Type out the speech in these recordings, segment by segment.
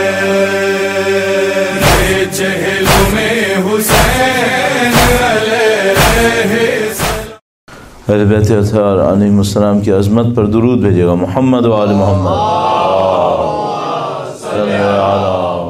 جہل میں حسین اہل بیت اطہار علیہم السلام کی عظمت پر درود بھیجے گا. محمد و آل محمد صلی علی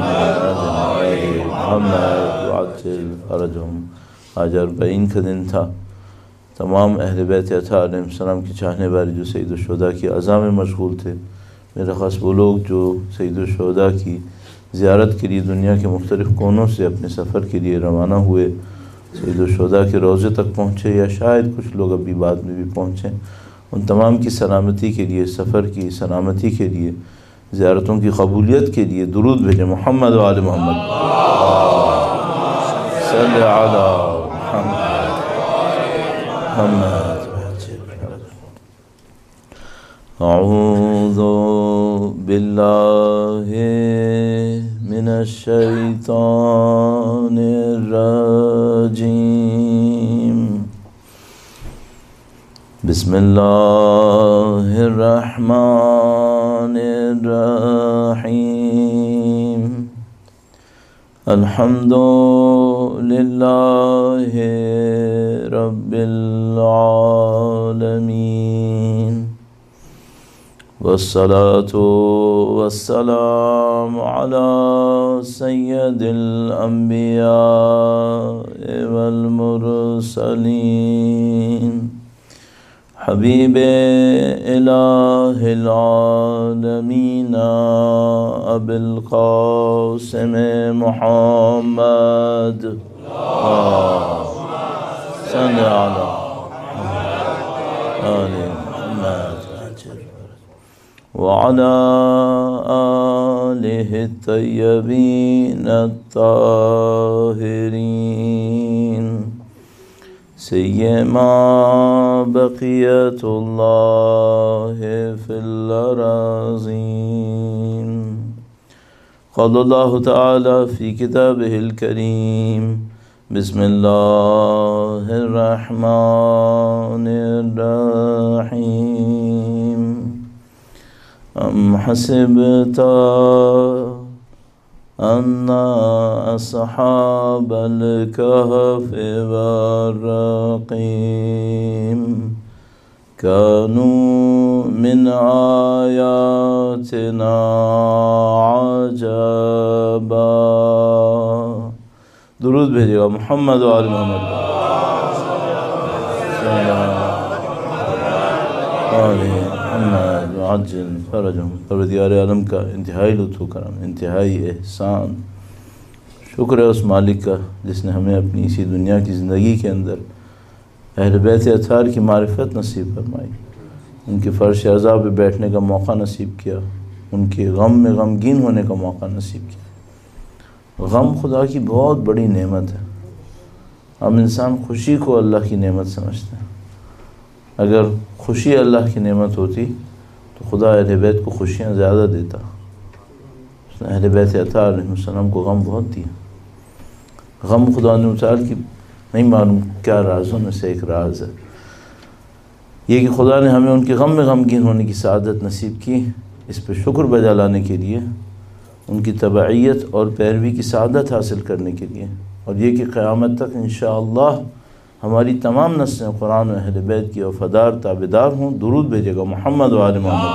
محمد وعجل فرجہم. آج 40 کا دن تھا. تمام اہل بیت اطہار علیہم السلام کی چاہنے والے جو سید الشہداء کی عزا میں مشغول تھے، میرے خاص وہ لوگ جو سید الشہداء کی زیارت کے لیے دنیا کے مختلف کونوں سے اپنے سفر کے لیے روانہ ہوئے، سید الشہداء کے روضے تک پہنچے یا شاید کچھ لوگ ابھی بعد میں بھی پہنچیں، ان تمام کی سلامتی کے لیے، سفر کی سلامتی کے لیے، زیارتوں کی قبولیت کے لیے درود بھیجیں. محمد و آل محمد صلی علی محمد. اعوذ باللہ من الشیطان الرجیم. بسم اللہ الرحمن الرحیم. الحمد للہ رب العالمین والصلاة والسلام على سید الانبیاء والمرسلین حبیب الہ العالمین ابی القاسم محمد صلی علی آل محمد وعلى آلہ الطیبین الطاہرین سیما بقیت اللہ فی الارضین. قال اللہ تعالی فی کتابہ الکریم بسم اللہ الرحمن الرحیم. ام حسبت ان اصحاب الكهف والرقیم كانوا من آیاتنا عجبا. درود بھیجے گا. محمد و آل محمد محمد وعجل فرجہم. پروردگار عالم کا انتہائی لطف و کرم، انتہائی احسان، شکر ہے اس مالک کا جس نے ہمیں اپنی اسی دنیا کی زندگی کے اندر اہل بیت اطہار کی معرفت نصیب فرمائی، ان کے فرش عزا پہ بیٹھنے کا موقع نصیب کیا، ان کے غم میں غمگین ہونے کا موقع نصیب کیا. غم خدا کی بہت بڑی نعمت ہے. ہم انسان خوشی کو اللہ کی نعمت سمجھتے ہیں. اگر خوشی اللہ کی نعمت ہوتی تو خدا اہل بیت کو خوشیاں زیادہ دیتا. اس نے اہل بیت اطہار علیہ السلام کو غم بہت دیا. غم خدا نے متعال کی نہیں معلوم کیا رازوں میں سے ایک راز ہے یہ کہ خدا نے ہمیں ان کے غم میں غمگین ہونے کی سعادت نصیب کی، اس پہ شکر بجا لانے کے لیے، ان کی تبعیت اور پیروی کی سعادت حاصل کرنے کے لیے، اور یہ کہ قیامت تک انشاءاللہ ہماری تمام نسلیں قرآن و اہل بیت کی وفادار تابعدار ہوں. درود بھیجے گا. محمد و آل محمد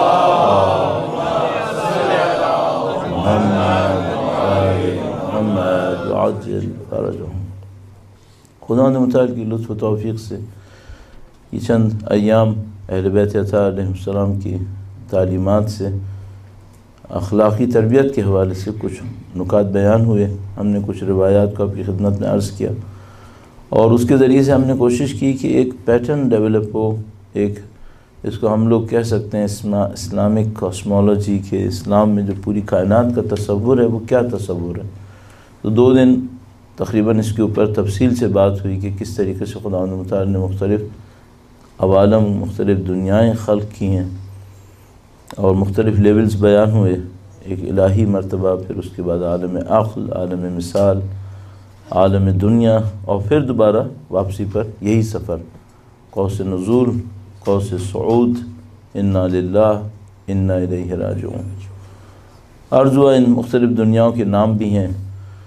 محمد وعجل فرجہم. خدا نے متعال کی لطف و توفیق سے یہ چند ایام اہل بیت اطہار علیہ السلام کی تعلیمات سے، اخلاقی تربیت کے حوالے سے کچھ نکات بیان ہوئے. ہم نے کچھ روایات کو آپ کی خدمت میں عرض کیا، اور اس کے ذریعے سے ہم نے کوشش کی کہ ایک پیٹرن ڈیولپ ہو، ایک اس کو ہم لوگ کہہ سکتے ہیں اسلامک کاسمولوجی کے، اسلام میں جو پوری کائنات کا تصور ہے وہ کیا تصور ہے. تو 2 دن تقریباً اس کے اوپر تفصیل سے بات ہوئی کہ کس طریقے سے خدا متعال نے مختلف عوالم، مختلف دنیائیں خلق کی ہیں، اور مختلف لیولز بیان ہوئے. ایک الہی مرتبہ، پھر اس کے بعد عالم عقل، عالم مثال، عالم دنیا، اور پھر دوبارہ واپسی پر یہی سفر، قوس نزول، قوس صعود، انا للہ انا الیہ راجعون. عرض ہوا ان مختلف دنیاؤں کے نام بھی ہیں،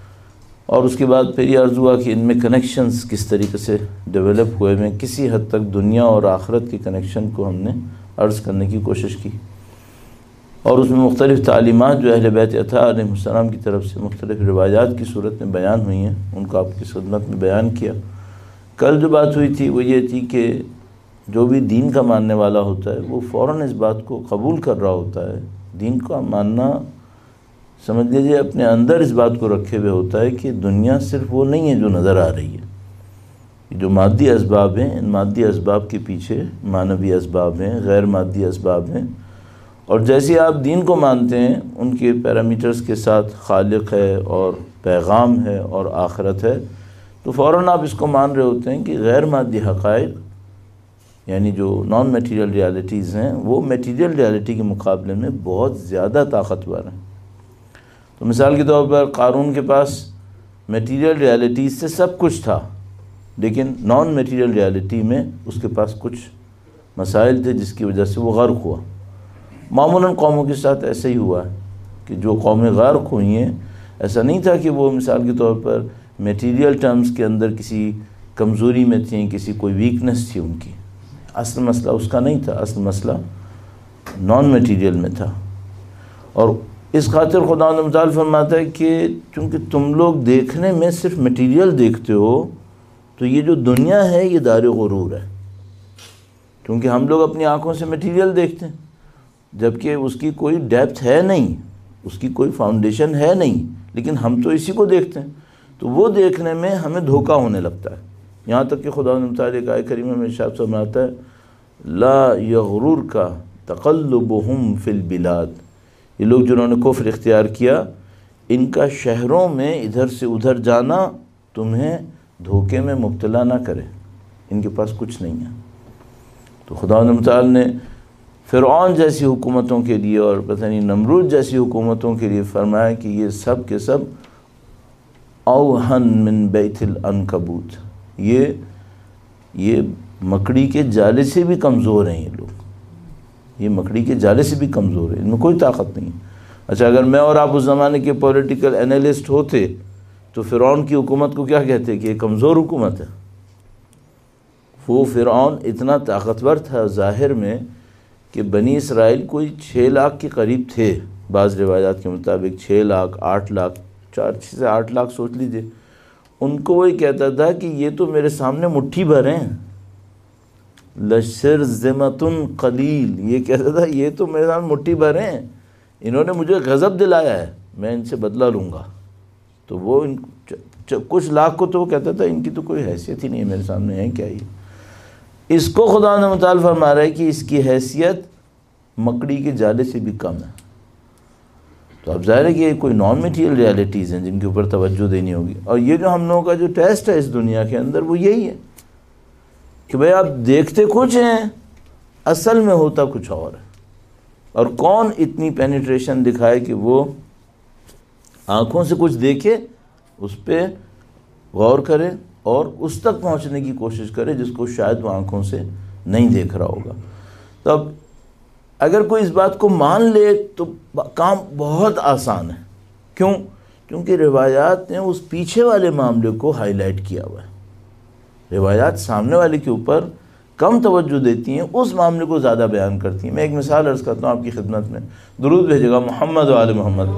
اور اس کے بعد پھر یہ عرض ہوا کہ ان میں کنیکشنز کس طریقے سے ڈیولپ ہوئے ہیں، کسی حد تک دنیا اور آخرت کے کنیکشن کو ہم نے عرض کرنے کی کوشش کی، اور اس میں مختلف تعلیمات جو اہل بیت اطہار علیہ السلام کی طرف سے مختلف روایات کی صورت میں بیان ہوئی ہیں، ان کو آپ کی خدمت میں بیان کیا۔ کل جو بات ہوئی تھی وہ یہ تھی کہ جو بھی دین کا ماننے والا ہوتا ہے وہ فوراً اس بات کو قبول کر رہا ہوتا ہے، دین کا ماننا سمجھ لیجیے اپنے اندر اس بات کو رکھے ہوئے ہوتا ہے کہ دنیا صرف وہ نہیں ہے جو نظر آ رہی ہے، جو مادی اسباب ہیں، ان مادی اسباب کے پیچھے معنوی اسباب ہیں، غیر مادی اسباب ہیں، اور جیسے آپ دین کو مانتے ہیں ان کے پیرامیٹرز کے ساتھ خالق ہے اور پیغام ہے اور آخرت ہے، تو فوراً آپ اس کو مان رہے ہوتے ہیں کہ غیر مادی حقائق یعنی جو نان میٹیریل ریالٹیز ہیں وہ میٹیریل ریالٹی کے مقابلے میں بہت زیادہ طاقتور ہیں۔ تو مثال کے طور پر قارون کے پاس میٹیریل ریالٹیز سے سب کچھ تھا، لیکن نان میٹیریل ریالٹی میں اس کے پاس کچھ مسائل تھے جس کی وجہ سے وہ غرق ہوا۔ معمولاً قوموں کے ساتھ ایسا ہی ہوا ہے کہ جو قومیں غرق ہوئی ہیں، ایسا نہیں تھا کہ وہ مثال کے طور پر میٹیریل ٹرمز کے اندر کسی کمزوری میں تھیں، کسی کوئی ویکنس تھی ان کی، اصل مسئلہ اس کا نہیں تھا، اصل مسئلہ نان میٹیریل میں تھا۔ اور اس خاطر خدا متعال فرماتا ہے کہ چونکہ تم لوگ دیکھنے میں صرف میٹیریل دیکھتے ہو، تو یہ جو دنیا ہے یہ دار غرور ہے، کیونکہ ہم لوگ اپنی آنکھوں سے میٹیریل دیکھتے ہیں جبکہ اس کی کوئی ڈیپتھ ہے نہیں، اس کی کوئی فاؤنڈیشن ہے نہیں، لیکن ہم تو اسی کو دیکھتے ہیں، تو وہ دیکھنے میں ہمیں دھوکہ ہونے لگتا ہے، یہاں تک کہ خدا متعال ایک آیت کریمہ میں ارشاد فرماتا ہے لا یغررک تقلبہم فی البلاد، یہ لوگ جنہوں نے کفر اختیار کیا ان کا شہروں میں ادھر سے ادھر جانا تمہیں دھوکے میں مبتلا نہ کرے، ان کے پاس کچھ نہیں ہے۔ تو خدا متعال نے فرعون جیسی حکومتوں کے لیے اور پتہ نہیں نمرود جیسی حکومتوں کے لیے فرمایا کہ یہ سب کے سب اوہن من بیت العنکبوت، یہ مکڑی کے جالے سے بھی کمزور ہیں، یہ لوگ یہ مکڑی کے جالے سے بھی کمزور ہیں، ان میں کوئی طاقت نہیں۔ اچھا اگر میں اور آپ اس زمانے کے پولیٹیکل انالسٹ ہوتے تو فرعون کی حکومت کو کیا کہتے کہ یہ کمزور حکومت ہے؟ وہ فرعون اتنا طاقتور تھا ظاہر میں کہ بنی اسرائیل کوئی 6 لاکھ کے قریب تھے، بعض روایات کے مطابق 6 لاکھ 8 لاکھ 4 سے 8 لاکھ سوچ لیجئے، ان کو وہی کہتا تھا کہ یہ تو میرے سامنے مٹھی بھر ہیں، لشرذمۃ قلیل، یہ کہتا تھا یہ تو میرے سامنے مٹھی بھر ہیں، انہوں نے مجھے غضب دلایا ہے، میں ان سے بدلہ لوں گا۔ تو وہ کچھ لاکھ کو تو وہ کہتا تھا ان کی تو کوئی حیثیت ہی نہیں ہے میرے سامنے، ہے کیا یہ؟ اس کو خدا نے متعال فرما رہا ہے کہ اس کی حیثیت مکڑی کے جالے سے بھی کم ہے۔ تو اب ظاہر ہے کہ یہ کوئی نان میٹیریل ریالٹیز ہیں جن کے اوپر توجہ دینی ہوگی، اور یہ جو ہم لوگوں کا جو ٹیسٹ ہے اس دنیا کے اندر وہ یہی ہے کہ بھئی آپ دیکھتے کچھ ہیں، اصل میں ہوتا کچھ اور ہے، اور کون اتنی پینیٹریشن دکھائے کہ وہ آنکھوں سے کچھ دیکھے، اس پہ غور کرے اور اس تک پہنچنے کی کوشش کرے جس کو شاید وہ آنکھوں سے نہیں دیکھ رہا ہوگا۔ تو اب اگر کوئی اس بات کو مان لے تو کام بہت آسان ہے، کیوں؟ کیونکہ روایات نے اس پیچھے والے معاملے کو ہائی لائٹ کیا ہوا ہے، روایات سامنے والے کے اوپر کم توجہ دیتی ہیں، اس معاملے کو زیادہ بیان کرتی ہیں۔ میں ایک مثال عرض کرتا ہوں آپ کی خدمت میں، درود بھیجے گا محمد و آل محمد،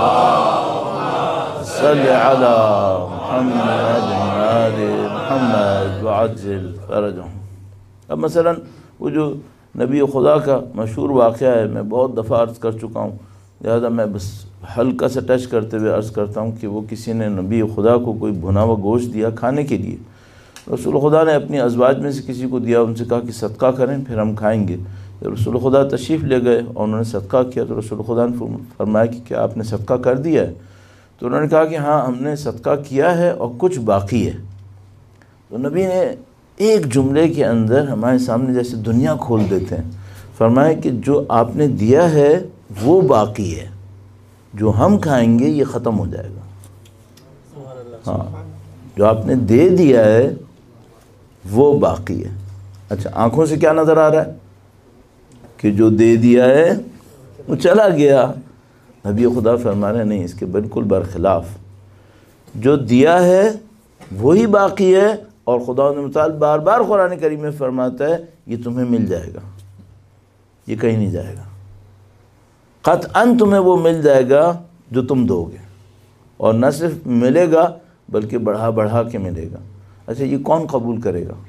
صلی علی محمد آل محمد وعجل فرجہم۔ اب مثلا وہ جو نبی خدا کا مشہور واقعہ ہے، میں بہت دفعہ عرض کر چکا ہوں، لہذا میں بس ہلکا سا ٹچ کرتے ہوئے عرض کرتا ہوں کہ وہ کسی نے نبی خدا کو کوئی بھنا ہوا گوشت دیا کھانے کے لیے، رسول خدا نے اپنی ازواج میں سے کسی کو دیا، ان سے کہا کہ صدقہ کریں پھر ہم کھائیں گے۔ رسول خدا تشریف لے گئے اور انہوں نے صدقہ کیا، تو رسول خدا نے فرمایا کہ کیا آپ نے صدقہ کر دیا ہے؟ تو انہوں نے کہا کہ ہاں ہم نے صدقہ کیا ہے اور کچھ باقی ہے۔ تو نبی نے ایک جملے کے اندر ہمارے سامنے جیسے دنیا کھول دیتے ہیں، فرمایا کہ جو آپ نے دیا ہے وہ باقی ہے، جو ہم کھائیں گے یہ ختم ہو جائے گا۔ ہاں جو آپ نے دے دیا ہے وہ باقی ہے۔ اچھا آنکھوں سے کیا نظر آ رہا ہے کہ جو دے دیا ہے وہ چلا گیا، نبی خدا فرما رہے ہیں نہیں، اس کے بالکل برخلاف، جو دیا ہے وہی باقی ہے، اور خدا متعال بار بار قرآن کریم میں فرماتا ہے یہ تمہیں مل جائے گا، یہ کہیں نہیں جائے گا، قطعاً تمہیں وہ مل جائے گا جو تم دو گے، اور نہ صرف ملے گا بلکہ بڑھا بڑھا کے ملے گا۔ اچھا یہ کون قبول کرے گا؟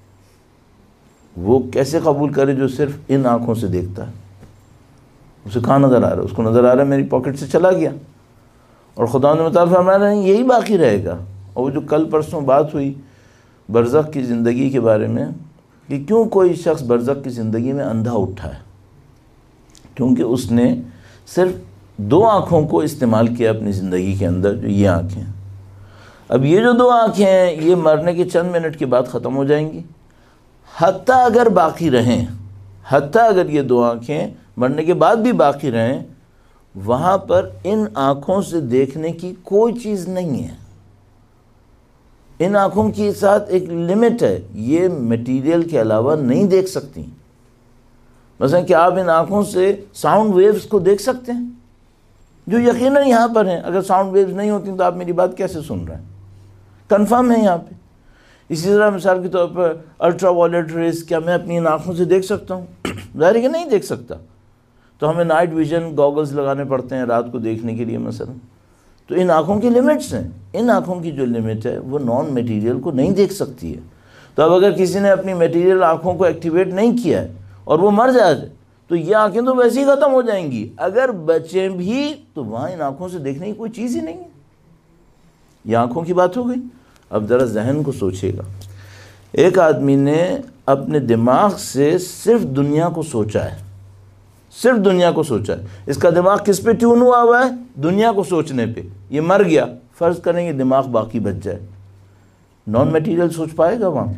وہ کیسے قبول کرے جو صرف ان آنکھوں سے دیکھتا ہے؟ اسے کہاں نظر آ رہا ہے؟ اس کو نظر آ رہا ہے میری پاکٹ سے چلا گیا، اور خدا نے مطالب فرما رہے ہیں یہی باقی رہے گا۔ اور وہ جو کل پرسوں بات ہوئی برزخ کی زندگی کے بارے میں، کہ کیوں کوئی شخص برزخ کی زندگی میں اندھا اٹھا ہے؟ کیونکہ اس نے صرف 2 آنکھوں کو استعمال کیا اپنی زندگی کے اندر، جو یہ آنکھیں۔ اب یہ جو 2 آنکھیں ہیں یہ مرنے کے چند منٹ کے بعد ختم ہو جائیں گی، حتیٰ اگر باقی رہیں، حتیٰ اگر یہ 2 آنکھیں مرنے کے بعد بھی باقی رہیں، وہاں پر ان آنکھوں سے دیکھنے کی کوئی چیز نہیں ہے۔ ان آنکھوں کے ساتھ ایک لمٹ ہے، یہ میٹیریل کے علاوہ نہیں دیکھ سکتی۔ مثلا کہ آپ ان آنکھوں سے ساؤنڈ ویوز کو دیکھ سکتے ہیں، جو یقیناً یہاں پر ہیں۔ اگر ساؤنڈ ویوز نہیں ہوتی تو آپ میری بات کیسے سن رہے ہیں؟ کنفرم ہے یہاں پہ۔ اسی طرح مثال کے طور پر الٹرا وائلٹ ریز کیا میں اپنی ان آنکھوں سے دیکھ سکتا ہوں؟ ظاہر ہے کہ نہیں دیکھ سکتا، تو ہمیں نائٹ ویژن گوگلز لگانے پڑتے ہیں رات کو دیکھنے کے لیے مثلا۔ تو ان آنکھوں کی لمٹس ہیں، ان آنکھوں کی جو لمٹ ہے وہ نان میٹیریل کو نہیں دیکھ سکتی ہے۔ تو اب اگر کسی نے اپنی میٹیریل آنکھوں کو ایکٹیویٹ نہیں کیا ہے اور وہ مر جائے تو یہ آنکھیں تو ویسے ہی ختم ہو جائیں گی، اگر بچیں بھی تو وہاں ان آنکھوں سے دیکھنے کی کوئی چیز ہی نہیں ہے۔ یہ آنکھوں کی بات ہو گئی۔ اب ذرا ذہن کو سوچیے گا، ایک آدمی نے اپنے دماغ سے صرف دنیا کو سوچا ہے، صرف دنیا کو سوچا ہے۔ اس کا دماغ کس پہ ٹیون ہوا ہے؟ دنیا کو سوچنے پہ۔ یہ مر گیا، فرض کریں گے دماغ باقی بچ جائے، نان میٹیریل سوچ پائے گا وہاں پہ؟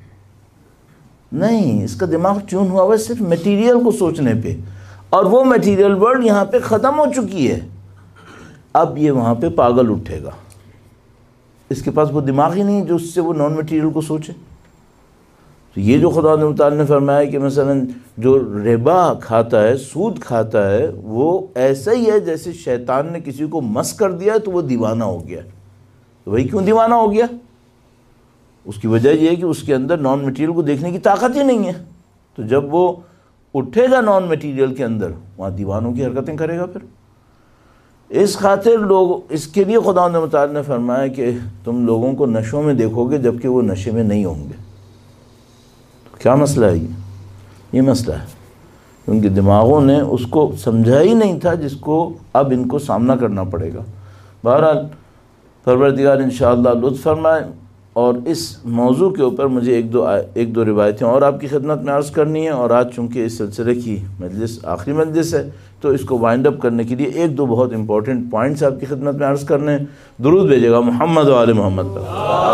نہیں، اس کا دماغ ٹیون ہوا ہے صرف میٹیریل کو سوچنے پہ، اور وہ میٹیریل ورلڈ یہاں پہ ختم ہو چکی ہے۔ اب یہ وہاں پہ پاگل اٹھے گا، اس کے پاس وہ دماغ ہی نہیں جو اس سے وہ نان میٹیریل کو سوچے۔ تو یہ جو خدا تعالیٰ نے فرمایا کہ مثلا جو ربا کھاتا ہے، سود کھاتا ہے، وہ ایسا ہی ہے جیسے شیطان نے کسی کو مس کر دیا تو وہ دیوانہ ہو گیا۔ تو وہی کیوں دیوانہ ہو گیا؟ اس کی وجہ یہ ہے کہ اس کے اندر نان میٹیریل کو دیکھنے کی طاقت ہی نہیں ہے۔ تو جب وہ اٹھے گا نان میٹیریل کے اندر، وہاں دیوانوں کی حرکتیں کرے گا۔ پھر اس خاطر لوگ، اس کے لیے خدا متعال نے فرمایا کہ تم لوگوں کو نشوں میں دیکھو گے جبکہ وہ نشے میں نہیں ہوں گے۔ تو کیا مسئلہ ہے یہ مسئلہ ہے کیونکہ دماغوں نے اس کو سمجھا ہی نہیں تھا جس کو اب ان کو سامنا کرنا پڑے گا۔ بہرحال پروردگار انشاءاللہ لطف فرمائے۔ اور اس موضوع کے اوپر مجھے ایک دو روایتیں اور آپ کی خدمت میں عرض کرنی ہے، اور آج چونکہ اس سلسلے کی مجلس آخری مجلس ہے تو اس کو وائنڈ اپ کرنے کے لیے 1-2 بہت امپورٹنٹ پوائنٹس آپ کی خدمت میں عرض کرنے ہیں۔ درود بھیجے گا محمد و آل محمد پر۔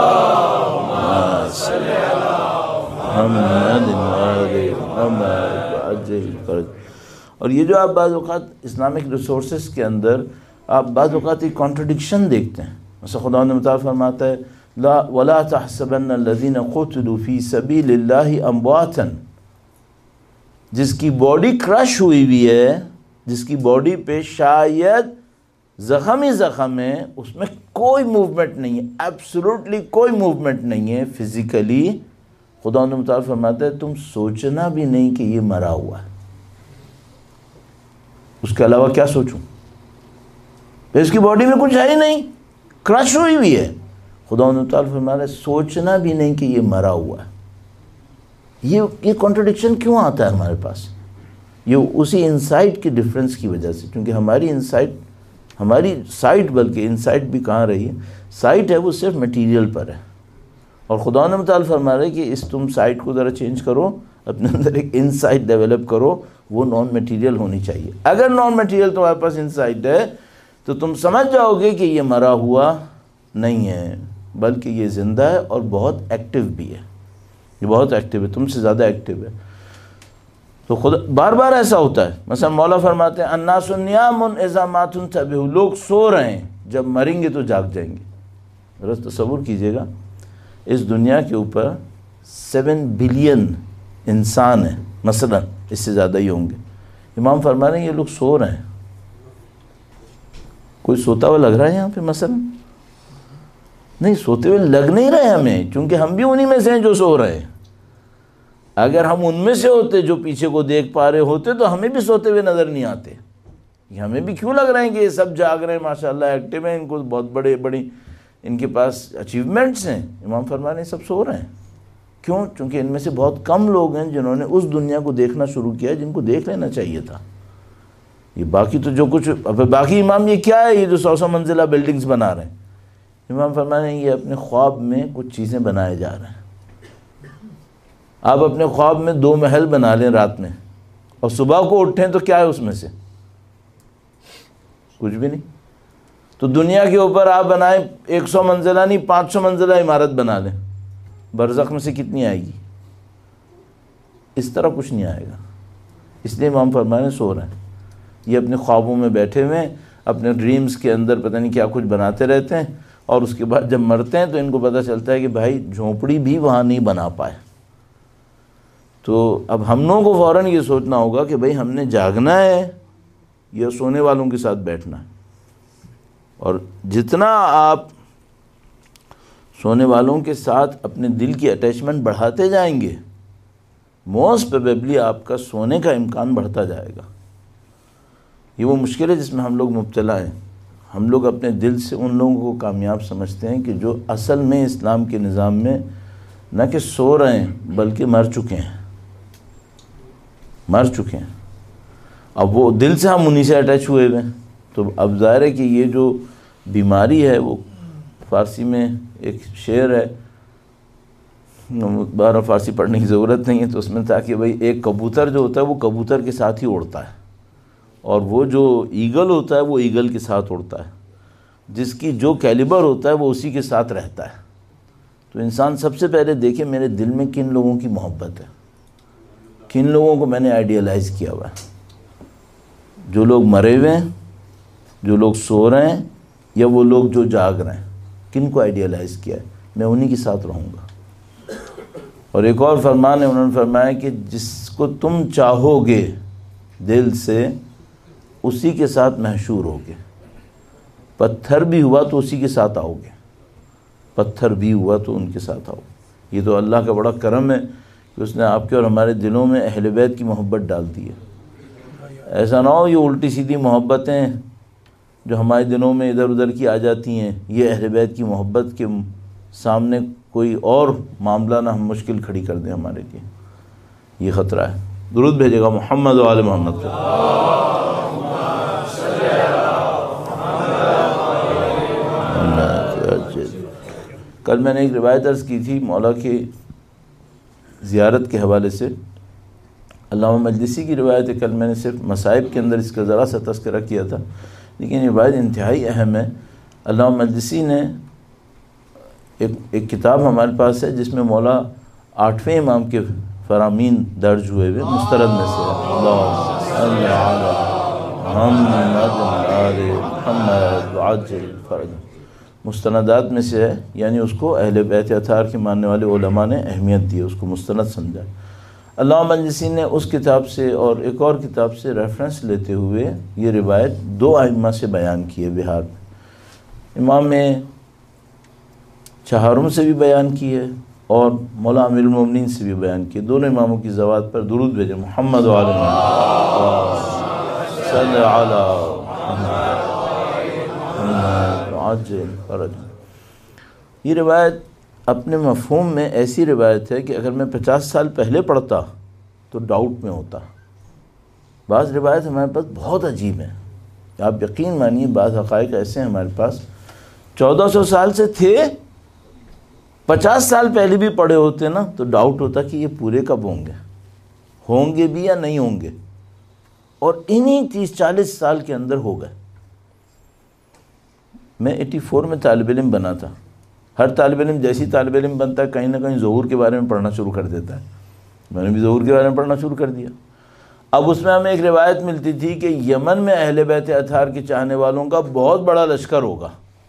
اور یہ جو آپ بعض اوقات اسلامک ریسورسز کے اندر آپ بعض اوقات ایک کانٹرڈکشن دیکھتے ہیں، مثلا خدا نے مطالب فرماتا ہے لا ولا تحسبن الذين قتلوا في سبيل الله امواتا، جس کی باڈی کرش ہوئی ہوئی ہے، جس کی باڈی پہ شاید زخم ہی زخم ہے، اس میں کوئی موومنٹ نہیں ہے، ایبسولوٹلی کوئی موومنٹ نہیں ہے فزیکلی، خدا نے مطالب فرماتا ہے تم سوچنا بھی نہیں کہ یہ مرا ہوا ہے۔ اس کے علاوہ کیا سوچوں؟ اس کی باڈی میں کچھ ہے ہی نہیں، کرش ہوئی ہوئی ہے۔ خدا نے تعالیٰ فرما رہا ہے سوچنا بھی نہیں کہ یہ مرا ہوا ہے۔ یہ کنٹرڈکشن کیوں آتا ہے ہمارے پاس؟ یہ اسی انسائٹ کے ڈفرنس کی وجہ سے، کیونکہ ہماری سائٹ بلکہ انسائٹ بھی کہاں رہی ہے، سائٹ ہے وہ صرف میٹیریل پر ہے، اور خدا نے تعالیٰ فرما رہا ہے کہ اس تم سائٹ کو ذرا چینج کرو، اپنے اندر ایک انسائٹ ڈیولپ کرو، وہ نان میٹیریل ہونی چاہیے۔ اگر نان میٹیریل تمہارے پاس انسائٹ ہے تو تم سمجھ جاؤ گے کہ یہ مرا ہوا نہیں ہے، بلکہ یہ زندہ ہے اور بہت ایکٹیو بھی ہے، یہ بہت ایکٹیو ہے، تم سے زیادہ ایکٹیو ہے۔ تو خدا بار بار ایسا ہوتا ہے، مثلا مولا فرماتے ہیں الناس نیام اذا ماتوا انتبہوا، لوگ سو رہے ہیں جب مریں گے تو جاگ جائیں گے۔ ذرا تصور کیجئے گا اس دنیا کے اوپر 7 بلین انسان ہیں، مثلا اس سے زیادہ ہی ہوں گے، امام فرما رہے ہیں یہ لوگ سو رہے ہیں، کوئی سوتا ہوا لگ رہا ہے یہاں پہ مثلا؟ نہیں، سوتے ہوئے لگ نہیں رہے ہمیں، کیونکہ ہم بھی انہی میں سے ہیں جو سو رہے ہیں۔ اگر ہم ان میں سے ہوتے جو پیچھے کو دیکھ پا رہے ہوتے تو ہمیں بھی سوتے ہوئے نظر نہیں آتے۔ یہ ہمیں بھی کیوں لگ رہے ہیں کہ یہ سب جاگ رہے ہیں، ماشاءاللہ ایکٹیو ہیں، ان کو بہت بڑی ان کے پاس اچیومنٹس ہیں۔ امام فرما رہے ہیں سب سو رہے ہیں۔ کیوں؟ چونکہ ان میں سے بہت کم لوگ ہیں جنہوں نے اس دنیا کو دیکھنا شروع کیا جن کو دیکھ لینا چاہیے تھا۔ یہ باقی تو جو کچھ باقی امام یہ کیا ہے، یہ جو 100 منزلہ بلڈنگز بنا رہے ہیں، امام فرما رہے ہیں یہ اپنے خواب میں کچھ چیزیں بنائے جا رہے ہیں۔ آپ اپنے خواب میں 2 محل بنا لیں رات میں، اور صبح کو اٹھیں تو کیا ہے اس میں سے؟ کچھ بھی نہیں۔ تو دنیا کے اوپر آپ بنائیں 100 منزلہ نہیں 500 منزلہ عمارت بنا لیں، برزخ میں سے کتنی آئے گی؟ اس طرح کچھ نہیں آئے گا۔ اس لیے امام فرمانے سو رہے ہیں، یہ اپنے خوابوں میں بیٹھے ہوئے ہیں، اپنے ڈریمز کے اندر پتہ نہیں کیا کچھ بناتے رہتے ہیں، اور اس کے بعد جب مرتے ہیں تو ان کو پتہ چلتا ہے کہ بھائی جھونپڑی بھی وہاں نہیں بنا پائے۔ تو اب ہم لوگوں کو فوراً یہ سوچنا ہوگا کہ بھائی ہم نے جاگنا ہے یا سونے والوں کے ساتھ بیٹھنا ہے۔ اور جتنا آپ سونے والوں کے ساتھ اپنے دل کی اٹیچمنٹ بڑھاتے جائیں گے، موسٹ پروبیبلی آپ کا سونے کا امکان بڑھتا جائے گا۔ یہ وہ مشکل ہے جس میں ہم لوگ مبتلا ہیں۔ ہم لوگ اپنے دل سے ان لوگوں کو کامیاب سمجھتے ہیں کہ جو اصل میں اسلام کے نظام میں نہ کہ سو رہے ہیں بلکہ مر چکے ہیں۔ اب وہ دل سے ہم انہی سے اٹیچ ہوئے ہوئے ہیں۔ تو اب ظاہر ہے کہ یہ جو بیماری ہے، وہ فارسی میں ایک شعر ہے، بارہ فارسی پڑھنے کی ضرورت نہیں ہے، تو اس میں تھا کہ بھئی ایک کبوتر جو ہوتا ہے وہ کبوتر کے ساتھ ہی اڑتا ہے، اور وہ جو ایگل ہوتا ہے وہ ایگل کے ساتھ اڑتا ہے، جس کی جو کیلیبر ہوتا ہے وہ اسی کے ساتھ رہتا ہے۔ تو انسان سب سے پہلے دیکھے میرے دل میں کن لوگوں کی محبت ہے، کن لوگوں کو میں نے آئیڈیلائز کیا ہوا ہے۔ جو لوگ مرے ہوئے ہیں، جو لوگ سو رہے ہیں، یا وہ لوگ جو جاگ رہے ہیں، کن کو آئیڈیلائز کیا ہے، میں انہی کے ساتھ رہوں گا۔ اور ایک اور فرمان ہے، انہوں نے فرمایا کہ جس کو تم چاہو گے دل سے اسی کے ساتھ محشور ہوگے۔ پتھر بھی ہوا تو اسی کے ساتھ آؤ گے، پتھر بھی ہوا تو ان کے ساتھ آؤ۔ یہ تو اللہ کا بڑا کرم ہے کہ اس نے آپ کے اور ہمارے دلوں میں اہل بیت کی محبت ڈال دی ہے۔ ایسا نہ ہو یہ الٹی سیدھی محبتیں جو ہمارے دلوں میں ادھر ادھر کی آ جاتی ہیں، یہ اہل بیت کی محبت کے سامنے کوئی اور معاملہ نہ ہم مشکل کھڑی کر دیں ہمارے لیے، یہ خطرہ ہے۔ درود بھیجے گا محمد و آل محمد پہ۔ کل میں نے ایک روایت عرض کی تھی مولا کی زیارت کے حوالے سے، علامہ مجلسی کی روایت ہے۔ کل میں نے صرف مصائب کے اندر اس کا ذرا سا تذکرہ کیا تھا، لیکن یہ روایت انتہائی اہم ہے۔ علامہ مجلسی نے ایک کتاب ہمارے پاس ہے جس میں مولا 8ویں امام کے فرامین درج ہوئے ہوئے مسترد میں سے اللہم صلی علی محمد آل محمد وعجل فرج، مستندات میں سے ہے، یعنی اس کو اہل بیت اطہار کے ماننے والے علماء نے اہمیت دی، اس کو مستند سمجھا۔ علامہ مجلسی نے اس کتاب سے اور ایک اور کتاب سے ریفرنس لیتے ہوئے یہ روایت 2 ائمہ سے بیان کی ہے بہار میں، امام چہارم سے بھی بیان کی ہے اور مولا امیر المومنین سے بھی بیان کی ہے۔ دونوں اماموں کی زوات پر درود بھیجیں محمد و آل محمد صلی علی محمد عجل فرج۔ یہ روایت اپنے مفہوم میں ایسی روایت ہے کہ اگر میں 50 سال پہلے پڑھتا تو ڈاؤٹ میں ہوتا۔ بعض روایت ہمارے پاس بہت عجیب ہیں، آپ یقین مانیے بعض حقائق ایسے ہیں ہمارے پاس 1400 سال سے تھے، 50 سال پہلے بھی پڑھے ہوتے نا تو ڈاؤٹ ہوتا کہ یہ پورے کب ہوں گے بھی یا نہیں ہوں گے، اور انہی 30-40 سال کے اندر ہو گئے۔ میں 84 میں طالب علم بنا تھا۔ ہر طالب علم جیسی طالب علم بنتا ہے کہیں نہ کہیں ظہور کے بارے میں پڑھنا شروع کر دیتا ہے، میں نے بھی ظہور کے بارے میں پڑھنا شروع کر دیا۔ اب اس میں ہمیں ایک روایت ملتی تھی کہ یمن میں اہل بیت اطہار کے چاہنے والوں کا بہت بڑا لشکر ہوگا،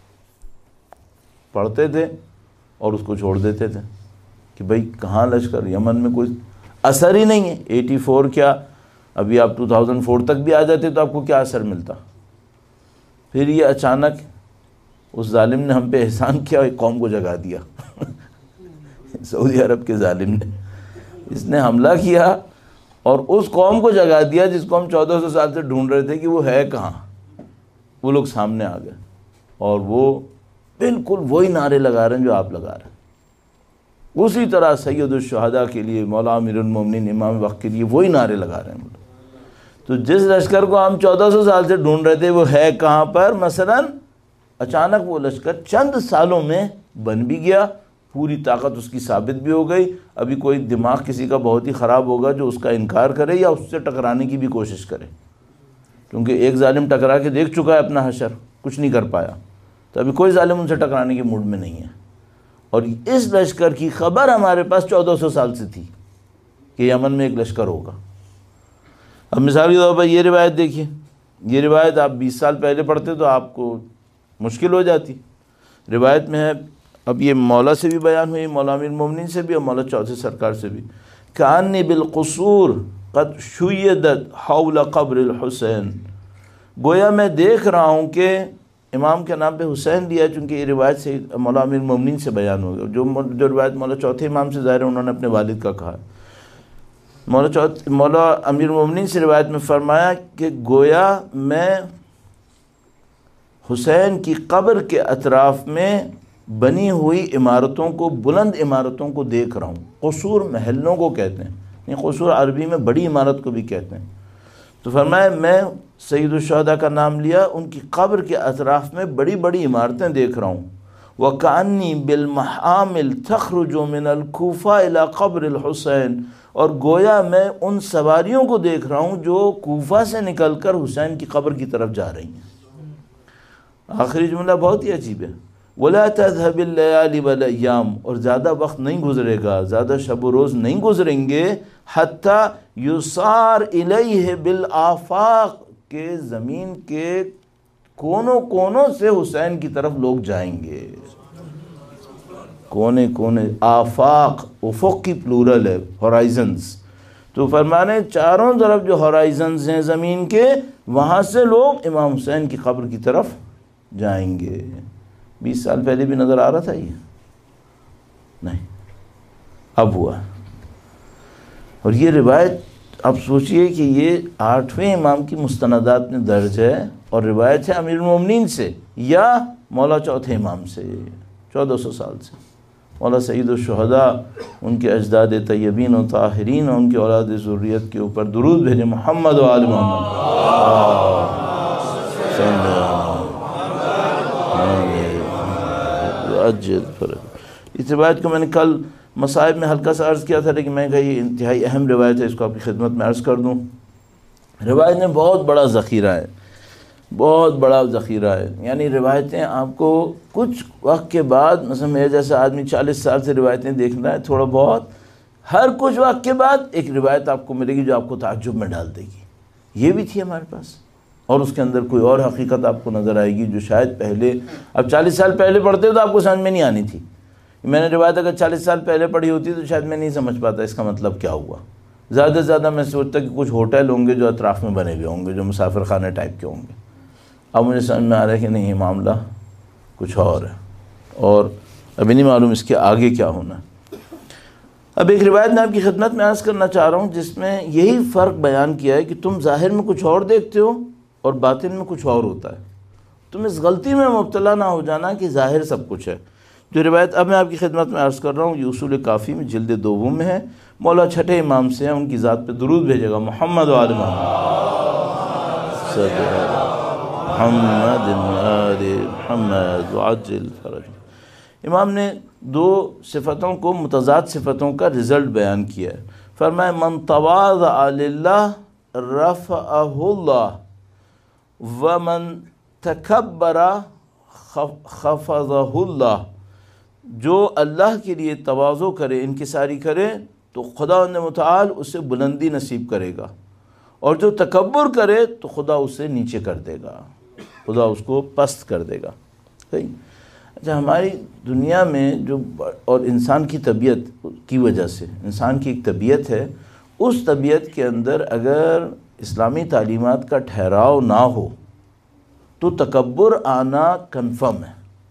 پڑھتے تھے اور اس کو چھوڑ دیتے تھے کہ بھئی کہاں لشکر، یمن میں کوئی اثر ہی نہیں ہے۔ 84 کیا، ابھی آپ 2004 تک بھی آ جاتے تو آپ کو کیا اثر ملتا؟ پھر یہ اچانک اس ظالم نے ہم پہ احسان کیا، ایک قوم کو جگا دیا سعودی عرب کے ظالم نے، اس نے حملہ کیا اور اس قوم کو جگا دیا جس کو ہم 1400 سال سے ڈھونڈ رہے تھے کہ وہ ہے کہاں. وہ لوگ سامنے آ گئے اور وہ بالکل وہی نعرے لگا رہے ہیں جو آپ لگا رہے ہیں. اسی طرح سید الشہداء کے لیے، مولا امیر المومنین امام وقت کے لیے وہی نعرے لگا رہے ہیں. تو جس لشکر کو ہم 1400 سال سے ڈھونڈ رہے تھے وہ ہے کہاں پر، مثلا اچانک وہ لشکر چند سالوں میں بن بھی گیا، پوری طاقت اس کی ثابت بھی ہو گئی. ابھی کوئی دماغ کسی کا بہت ہی خراب ہوگا جو اس کا انکار کرے یا اس سے ٹکرانے کی بھی کوشش کرے، کیونکہ ایک ظالم ٹکرا کے دیکھ چکا ہے اپنا حشر، کچھ نہیں کر پایا. تو ابھی کوئی ظالم ان سے ٹکرانے کے موڈ میں نہیں ہے. اور اس لشکر کی خبر ہمارے پاس 1400 سال سے تھی کہ یمن میں ایک لشکر ہوگا. اب مثال کے طور پر یہ روایت دیکھیے، یہ روایت آپ 20 سال پہلے پڑھتے تو آپ کو مشکل ہو جاتی. روایت میں ہے، اب یہ مولا سے بھی بیان ہوئی، مولا امیر المومنین سے بھی اور مولا چوتھے سرکار سے بھی، کأنی بالقصور قد شیدت حول قبر الحسین، گویا میں دیکھ رہا ہوں کہ امام کے نام پہ حسین دیا ہے، چونکہ یہ روایت سے مولا امیر المومنین سے بیان ہو گیا. جو روایت مولا چوتھے امام سے ظاہر ہے، انہوں نے اپنے والد کا کہا. مولا امیر المومنین سے روایت میں فرمایا کہ گویا میں حسین کی قبر کے اطراف میں بنی ہوئی عمارتوں کو، بلند عمارتوں کو دیکھ رہا ہوں. قصور محلوں کو کہتے ہیں، یہ قصور عربی میں بڑی عمارت کو بھی کہتے ہیں. تو فرمایا میں سید الشہداء کا نام لیا، ان کی قبر کے اطراف میں بڑی بڑی عمارتیں دیکھ رہا ہوں. وَكَأَنِّي بِالْمَحَامِلِ تَخْرُجُ مِنَ الْكُوفَةِ إِلَىٰ قَبْرِ الْحُسَيْنِ، اور گویا میں ان سواریوں کو دیکھ رہا ہوں جو کوفہ سے نکل کر حسین کی قبر کی طرف جا رہی ہیں. آخری جملہ بہت ہی عجیب ہے، وَلَا تَذْهَبِ اللَّيَالِ وَالْأَيَّامِ، اور زیادہ وقت نہیں گزرے گا، زیادہ شب و روز نہیں گزریں گے، حَتَّى يُصَارْ إِلَيْهِ بِالْآفَاقِ، کہ زمین کے کونوں کونوں سے حسین کی طرف لوگ جائیں گے. کونے کونے، آفاق افق کی پلورل ہے، ہورائزنز. تو فرمانے چاروں طرف جو ہورائزنز ہیں زمین کے، وہاں سے لوگ امام حسین کی قبر کی طرف جائیں گے. 20 سال پہلے بھی نظر آ رہا تھا یہ؟ نہیں، اب ہوا. اور یہ روایت اب سوچئے کہ یہ 8ویں امام کی مستندات میں درج ہے، اور روایت ہے امیر المومنین سے یا مولا چوتھے امام سے 1400 سال سے. مولا سید الشہداء، ان کے اجداد طیبین و طاہرین اور ان کی اولاد ذریت کے اوپر درود بھیجے. محمد و آل محمد. اس روایت کو میں نے کل مصائب میں ہلکا سا عرض کیا تھا، لیکن میں کہا یہ انتہائی اہم روایت ہے، اس کو آپ کی خدمت میں عرض کر دوں. روایت میں بہت بڑا ذخیرہ ہے، بہت بڑا ذخیرہ ہے. یعنی روایتیں آپ کو کچھ وقت کے بعد، مثلا میرے جیسا آدمی 40 سال سے روایتیں دیکھنا ہے تھوڑا بہت، ہر کچھ وقت کے بعد ایک روایت آپ کو ملے گی جو آپ کو تعجب میں ڈال دے گی. یہ بھی تھی ہمارے پاس، اور اس کے اندر کوئی اور حقیقت آپ کو نظر آئے گی جو شاید پہلے، اب 40 سال پہلے پڑھتے تو آپ کو سمجھ میں نہیں آنی تھی. میں نے روایت اگر 40 سال پہلے پڑھی ہوتی تو شاید میں نہیں سمجھ پاتا اس کا مطلب کیا ہوا. زیادہ سے زیادہ میں سوچتا کہ کچھ ہوٹل ہوں گے جو اطراف میں بنے ہوئے ہوں گے، جو مسافر خانے ٹائپ کے ہوں گے. اب مجھے سمجھ میں آ رہا ہے کہ نہیں، یہ معاملہ کچھ اور ہے، اور ابھی نہیں معلوم اس کے آگے کیا ہونا ہے. اب ایک روایت میں آپ کی خدمت میں عرض کرنا چاہ رہا ہوں جس میں یہی فرق بیان کیا ہے کہ تم ظاہر میں کچھ اور دیکھتے ہو اور باطن میں کچھ اور ہوتا ہے. تم اس غلطی میں مبتلا نہ ہو جانا کہ ظاہر سب کچھ ہے. جو روایت اب میں آپ کی خدمت میں عرض کر رہا ہوں یہ اصول کافی میں جلد 2 میں ہے. مولا چھٹے امام سے ہیں، ان کی ذات پہ درود بھیجے گا. محمد و آل محمد، محمد آل محمد وعجل فرج. امام نے 2 صفتوں کو، متضاد صفتوں کا رزلٹ بیان کیا ہے. فرمایا من تواضع للہ رفعہ اللہ ومن تکبر خفضہ اللہ. جو اللہ کے لیے تواضع کرے، انکساری کرے، تو خدا متعال اسے بلندی نصیب کرے گا، اور جو تکبر کرے تو خدا اسے نیچے کر دے گا، خدا اس کو پست کر دے گا. صحیح. اچھا، ہماری دنیا میں جو، اور انسان کی طبیعت کی وجہ سے، انسان کی ایک طبیعت ہے، اس طبیعت کے اندر اگر اسلامی تعلیمات کا ٹھہراؤ نہ ہو تو تکبر آنا کنفرم ہے۔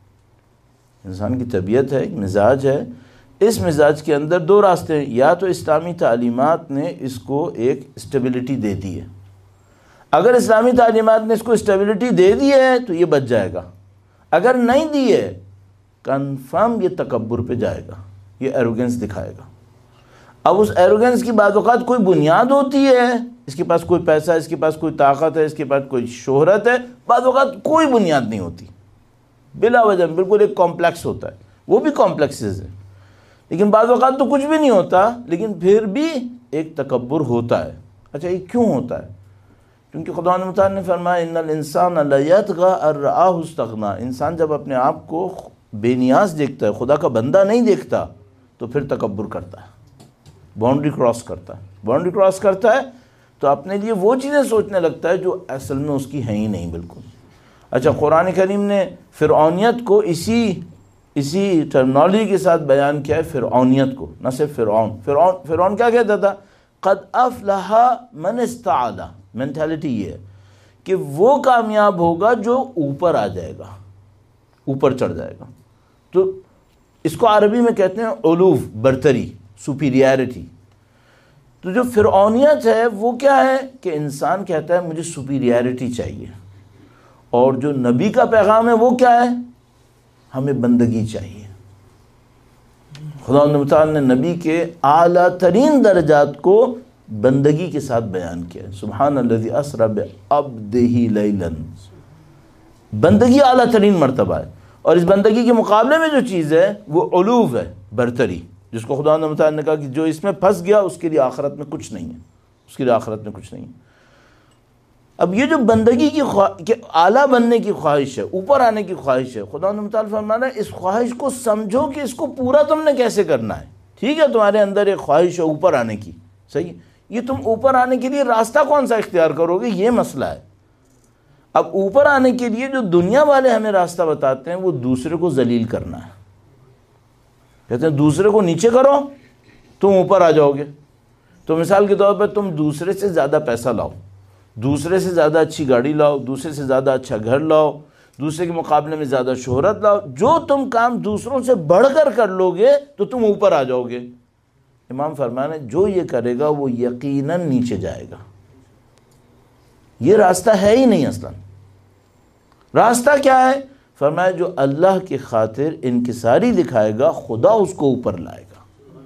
انسان کی طبیعت ہے، ایک مزاج ہے، اس مزاج کے اندر دو راستے ہیں، یا تو اسلامی تعلیمات نے اس کو ایک اسٹیبلٹی دے دی ہے، اگر اسلامی تعلیمات نے اس کو اسٹیبلٹی دے دی ہے تو یہ بچ جائے گا، اگر نہیں دی ہے کنفرم یہ تکبر پہ جائے گا، یہ ایروگنس دکھائے گا۔ اب اس ایروگنس کی بعض اوقات کوئی بنیاد ہوتی ہے، اس کے پاس کوئی پیسہ ہے، اس کے پاس کوئی طاقت ہے، اس کے پاس کوئی شہرت ہے، بعض اوقات کوئی بنیاد نہیں ہوتی، بلا وجہ بالکل ایک کمپلیکس ہوتا ہے، وہ بھی کمپلیکسز ہے، لیکن بعض اوقات تو کچھ بھی نہیں ہوتا لیکن پھر بھی ایک تکبر ہوتا ہے۔ اچھا یہ کیوں ہوتا ہے؟ کیونکہ خدا متعال نے فرمایا ان الانسان لیطغی ان رآہ استغنی، انسان جب اپنے آپ کو بے نیاز دیکھتا ہے، خدا کا بندہ نہیں دیکھتا، تو پھر تکبر کرتا ہے، باؤنڈری کراس کرتا ہے، باؤنڈری کراس کرتا ہے تو اپنے لیے وہ چیزیں سوچنے لگتا ہے جو اصل میں اس کی ہیں ہی نہیں بالکل۔ اچھا قرآن کریم نے فرعونیت کو اسی ٹرمنالوجی کے ساتھ بیان کیا ہے، فرعونیت کو، نہ صرف فرعون کیا کہتا تھا؟ قد افلح من استعلی، مینٹیلٹی یہ ہے کہ وہ کامیاب ہوگا جو اوپر آ جائے گا، اوپر چڑھ جائے گا۔ تو اس کو عربی میں کہتے ہیں علو، برتری، سپیریئرٹی۔ تو جو فرعونیت ہے وہ کیا ہے کہ انسان کہتا ہے مجھے سپیریئرٹی چاہیے، اور جو نبی کا پیغام ہے وہ کیا ہے؟ ہمیں بندگی چاہیے۔ خدا متعال نے نبی کے اعلیٰ ترین درجات کو بندگی کے ساتھ بیان کیا ہے، سبحان الذی اسری بعبدہ لیلا، بندگی اعلیٰ ترین مرتبہ ہے، اور اس بندگی کے مقابلے میں جو چیز ہے وہ علو ہے، برتری، جس کو خدا متعال نے کہا کہ جو اس میں پھنس گیا اس کے لیے آخرت میں کچھ نہیں ہے، اس کے لیے آخرت میں کچھ نہیں ہے۔ اب یہ جو بندگی کی اعلیٰ بننے کی خواہش ہے، اوپر آنے کی خواہش ہے، خدا متعال فرمانا ہے اس خواہش کو سمجھو کہ اس کو پورا تم نے کیسے کرنا ہے۔ ٹھیک ہے تمہارے اندر ایک خواہش ہے اوپر آنے کی، صحیح، یہ تم اوپر آنے کے لیے راستہ کون سا اختیار کرو گے، یہ مسئلہ ہے۔ اب اوپر آنے کے لیے جو دنیا والے ہمیں راستہ بتاتے ہیں وہ دوسرے کو ذلیل کرنا ہے، کہتے ہیں دوسرے کو نیچے کرو تم اوپر آ جاؤ گے۔ تو مثال کے طور پر تم دوسرے سے زیادہ پیسہ لاؤ، دوسرے سے زیادہ اچھی گاڑی لاؤ، دوسرے سے زیادہ اچھا گھر لاؤ، دوسرے کے مقابلے میں زیادہ شہرت لاؤ، جو تم کام دوسروں سے بڑھ کر لو گے تو تم اوپر آ جاؤ گے۔ امام فرمانے جو یہ کرے گا وہ یقیناً نیچے جائے گا، یہ راستہ ہے ہی نہیں اصلاً۔ راستہ کیا ہے؟ فرمایا جو اللہ کی خاطر انکساری دکھائے گا خدا اس کو اوپر لائے گا۔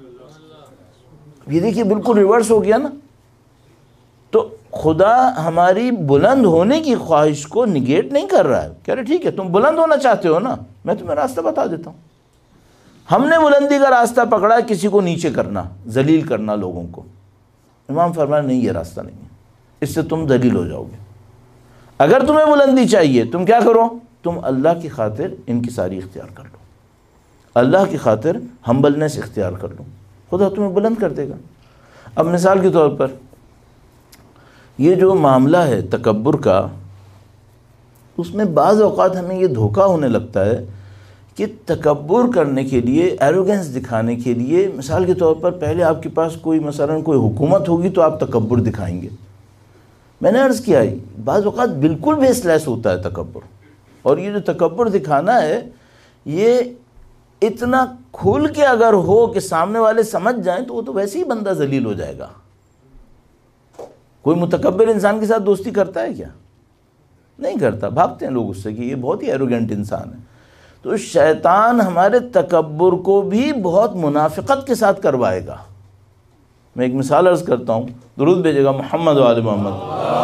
یہ دیکھیے بالکل ریورس ہو گیا نا۔ تو خدا ہماری بلند ہونے کی خواہش کو نگیٹ نہیں کر رہا ہے، کہہ رہے ٹھیک ہے تم بلند ہونا چاہتے ہو نا، میں تمہیں راستہ بتا دیتا ہوں۔ ہم نے بلندی کا راستہ پکڑا ہے کسی کو نیچے کرنا، ذلیل کرنا لوگوں کو۔ امام فرمایا نہیں، یہ راستہ نہیں ہے، اس سے تم ذلیل ہو جاؤ گے۔ اگر تمہیں بلندی چاہیے تم کیا کرو؟ تم اللہ کی خاطر انکساری اختیار کر لو، اللہ کی خاطر ہمبلنس اختیار کر لو، خدا تمہیں بلند کر دے گا۔ اب مثال کے طور پر یہ جو معاملہ ہے تکبر کا، اس میں بعض اوقات ہمیں یہ دھوکہ ہونے لگتا ہے کہ تکبر کرنے کے لیے، ایروگنس دکھانے کے لیے، مثال کے طور پر پہلے آپ کے پاس کوئی مثلا کوئی حکومت ہوگی تو آپ تکبر دکھائیں گے۔ میں نے عرض کیا بعض اوقات بالکل بیس لیس ہوتا ہے تکبر، اور یہ جو تکبر دکھانا ہے یہ اتنا کھل کے اگر ہو کہ سامنے والے سمجھ جائیں تو وہ تو ویسے ہی بندہ ذلیل ہو جائے گا۔ کوئی متکبر انسان کے ساتھ دوستی کرتا ہے کیا؟ نہیں کرتا، بھاگتے ہیں لوگ اس سے کہ یہ بہت ہی ایروگنٹ انسان ہے۔ تو شیطان ہمارے تکبر کو بھی بہت منافقت کے ساتھ کروائے گا۔ میں ایک مثال عرض کرتا ہوں، درود بھیجے گا محمد و آل محمد،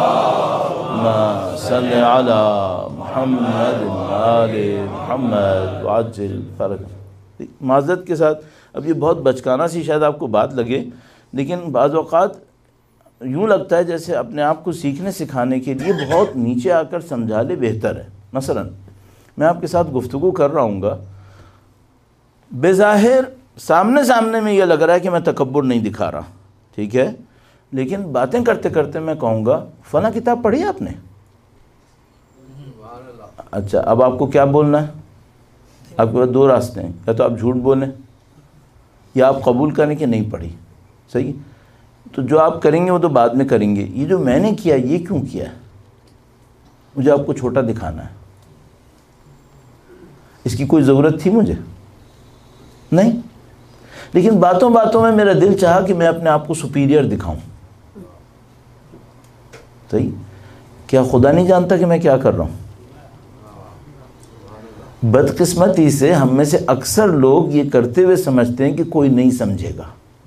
صلی علی محمد و آل محمد وعجل فرج۔ معذرت کے ساتھ اب یہ بہت بچکانہ سی شاید آپ کو بات لگے، لیکن بعض اوقات یوں لگتا ہے جیسے اپنے آپ کو سیکھنے سکھانے کے لیے بہت نیچے آ کر سمجھا لے بہتر ہے۔ مثلا میں آپ کے ساتھ گفتگو کر رہا ہوں گا، بظاہر سامنے میں یہ لگ رہا ہے کہ میں تکبر نہیں دکھا رہا، ٹھیک ہے، لیکن باتیں کرتے کرتے میں کہوں گا فلاں کتاب پڑھی آپ نے؟ اچھا اب آپ کو کیا بولنا ہے؟ آپ کے پاس دو راستے ہیں، یا تو آپ جھوٹ بولیں یا آپ قبول کریں کہ نہیں پڑھی، صحیح؟ تو جو آپ کریں گے وہ تو بعد میں کریں گے، یہ جو میں نے کیا یہ کیوں کیا ہے؟ مجھے آپ کو چھوٹا دکھانا ہے. اس کی کوئی ضرورت تھی مجھے؟ نہیں. لیکن باتوں باتوں میں میرا دل چاہا کہ میں اپنے آپ کو سپیریئر دکھاؤں. صحیح. کیا خدا نہیں جانتا کہ میں کیا کر رہا ہوں؟ بدقسمتی سے ہم میں سے اکثر لوگ یہ کرتے ہوئے سمجھتے ہیں کہ کوئی نہیں سمجھے گا.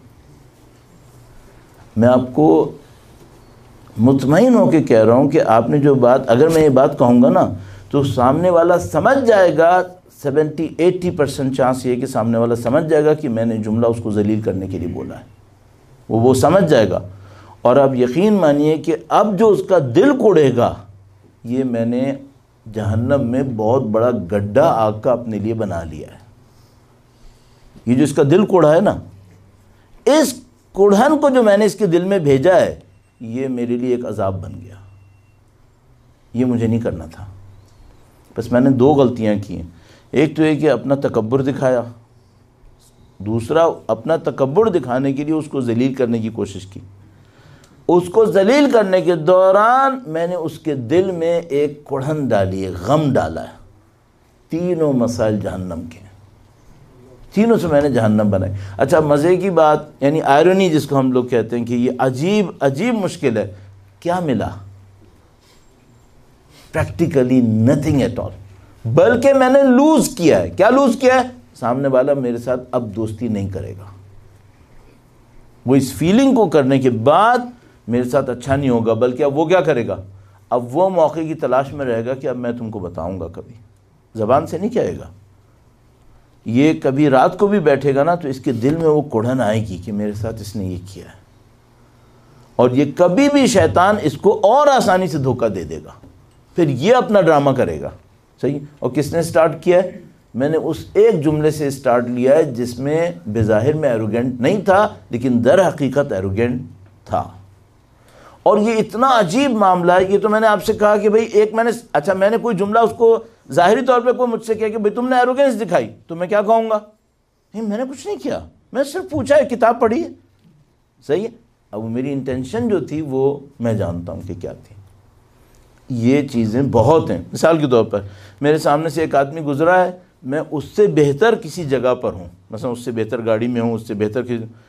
میں آپ کو مطمئن ہو کے کہہ رہا ہوں کہ آپ نے جو بات، اگر میں یہ بات کہوں گا نا تو سامنے والا سمجھ جائے گا. 70-80% چانس یہ کہ سامنے والا سمجھ جائے گا کہ میں نے جملہ اس کو ذلیل کرنے کے لیے بولا ہے. وہ سمجھ جائے گا. اور آپ یقین مانیے کہ اب جو اس کا دل کوڑے گا، یہ میں نے جہنم میں بہت بڑا گڈھا آگ کا اپنے لیے بنا لیا ہے. یہ جو اس کا دل کوڑا ہے نا، اس کوڑھن کو جو میں نے اس کے دل میں بھیجا ہے، یہ میرے لیے ایک عذاب بن گیا. یہ مجھے نہیں کرنا تھا. بس میں نے 2 غلطیاں کی ہیں. ایک تو یہ کہ اپنا تکبر دکھایا، دوسرا اپنا تکبر دکھانے کے لیے اس کو ذلیل کرنے کی کوشش کی. اس کو ذلیل کرنے کے دوران میں نے اس کے دل میں ایک کڑھن ڈالی ہے، غم ڈالا ہے. 3 مسائل جہنم کے، 3 سے میں نے جہنم بنائی. اچھا مزے کی بات، یعنی آئرنی جس کو ہم لوگ کہتے ہیں کہ یہ عجیب مشکل ہے، کیا ملا؟ Practically nothing at all. بلکہ میں نے لوز کیا ہے. کیا لوز کیا ہے؟ سامنے والا میرے ساتھ اب دوستی نہیں کرے گا. وہ اس فیلنگ کو کرنے کے بعد میرے ساتھ اچھا نہیں ہوگا، بلکہ اب وہ کیا کرے گا؟ اب وہ موقع کی تلاش میں رہے گا کہ اب میں تم کو بتاؤں گا. کبھی زبان سے نہیں کہے گا. یہ کبھی رات کو بھی بیٹھے گا نا تو اس کے دل میں وہ کڑھن آئے گی کہ میرے ساتھ اس نے یہ کیا ہے. اور یہ کبھی بھی شیطان اس کو اور آسانی سے دھوکہ دے دے گا. پھر یہ اپنا ڈرامہ کرے گا. صحیح. اور کس نے سٹارٹ کیا ہے؟ میں نے اس ایک جملے سے سٹارٹ لیا ہے جس میں بظاہر میں ایروگنٹ نہیں تھا، لیکن در حقیقت ایروگنٹ تھا. اور یہ اتنا عجیب معاملہ ہے. یہ تو میں نے آپ سے کہا کہ بھئی ایک میں نے کوئی جملہ اس کو ظاہری طور پہ کوئی مجھ سے کہا کہ بھئی تم نے ایروگنس دکھائی، تو میں کیا کہوں گا؟ نہیں، میں نے کچھ نہیں کیا، میں صرف پوچھا ہے، کتاب پڑھی ہے. صحیح ہے. اب میری انٹینشن جو تھی وہ میں جانتا ہوں کہ کیا تھی. یہ چیزیں بہت ہیں. مثال کے طور پر میرے سامنے سے ایک آدمی گزرا ہے، میں اس سے بہتر کسی جگہ پر ہوں، مثلا اس سے بہتر گاڑی میں ہوں، اس سے بہتر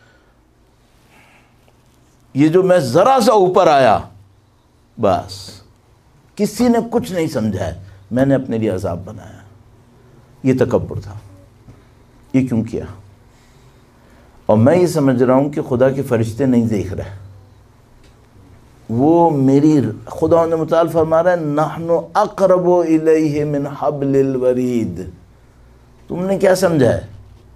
یہ جو میں ذرا سا اوپر آیا، بس کسی نے کچھ نہیں سمجھا ہے، میں نے اپنے لیے عذاب بنایا. یہ تکبر تھا. یہ کیوں کیا؟ اور میں یہ سمجھ رہا ہوں کہ خدا کے فرشتے نہیں دیکھ رہے. وہ میری خدا نے متعال فرما رہا ہے نحن اقرب الیہ من حبل الورید. تم نے کیا سمجھا ہے؟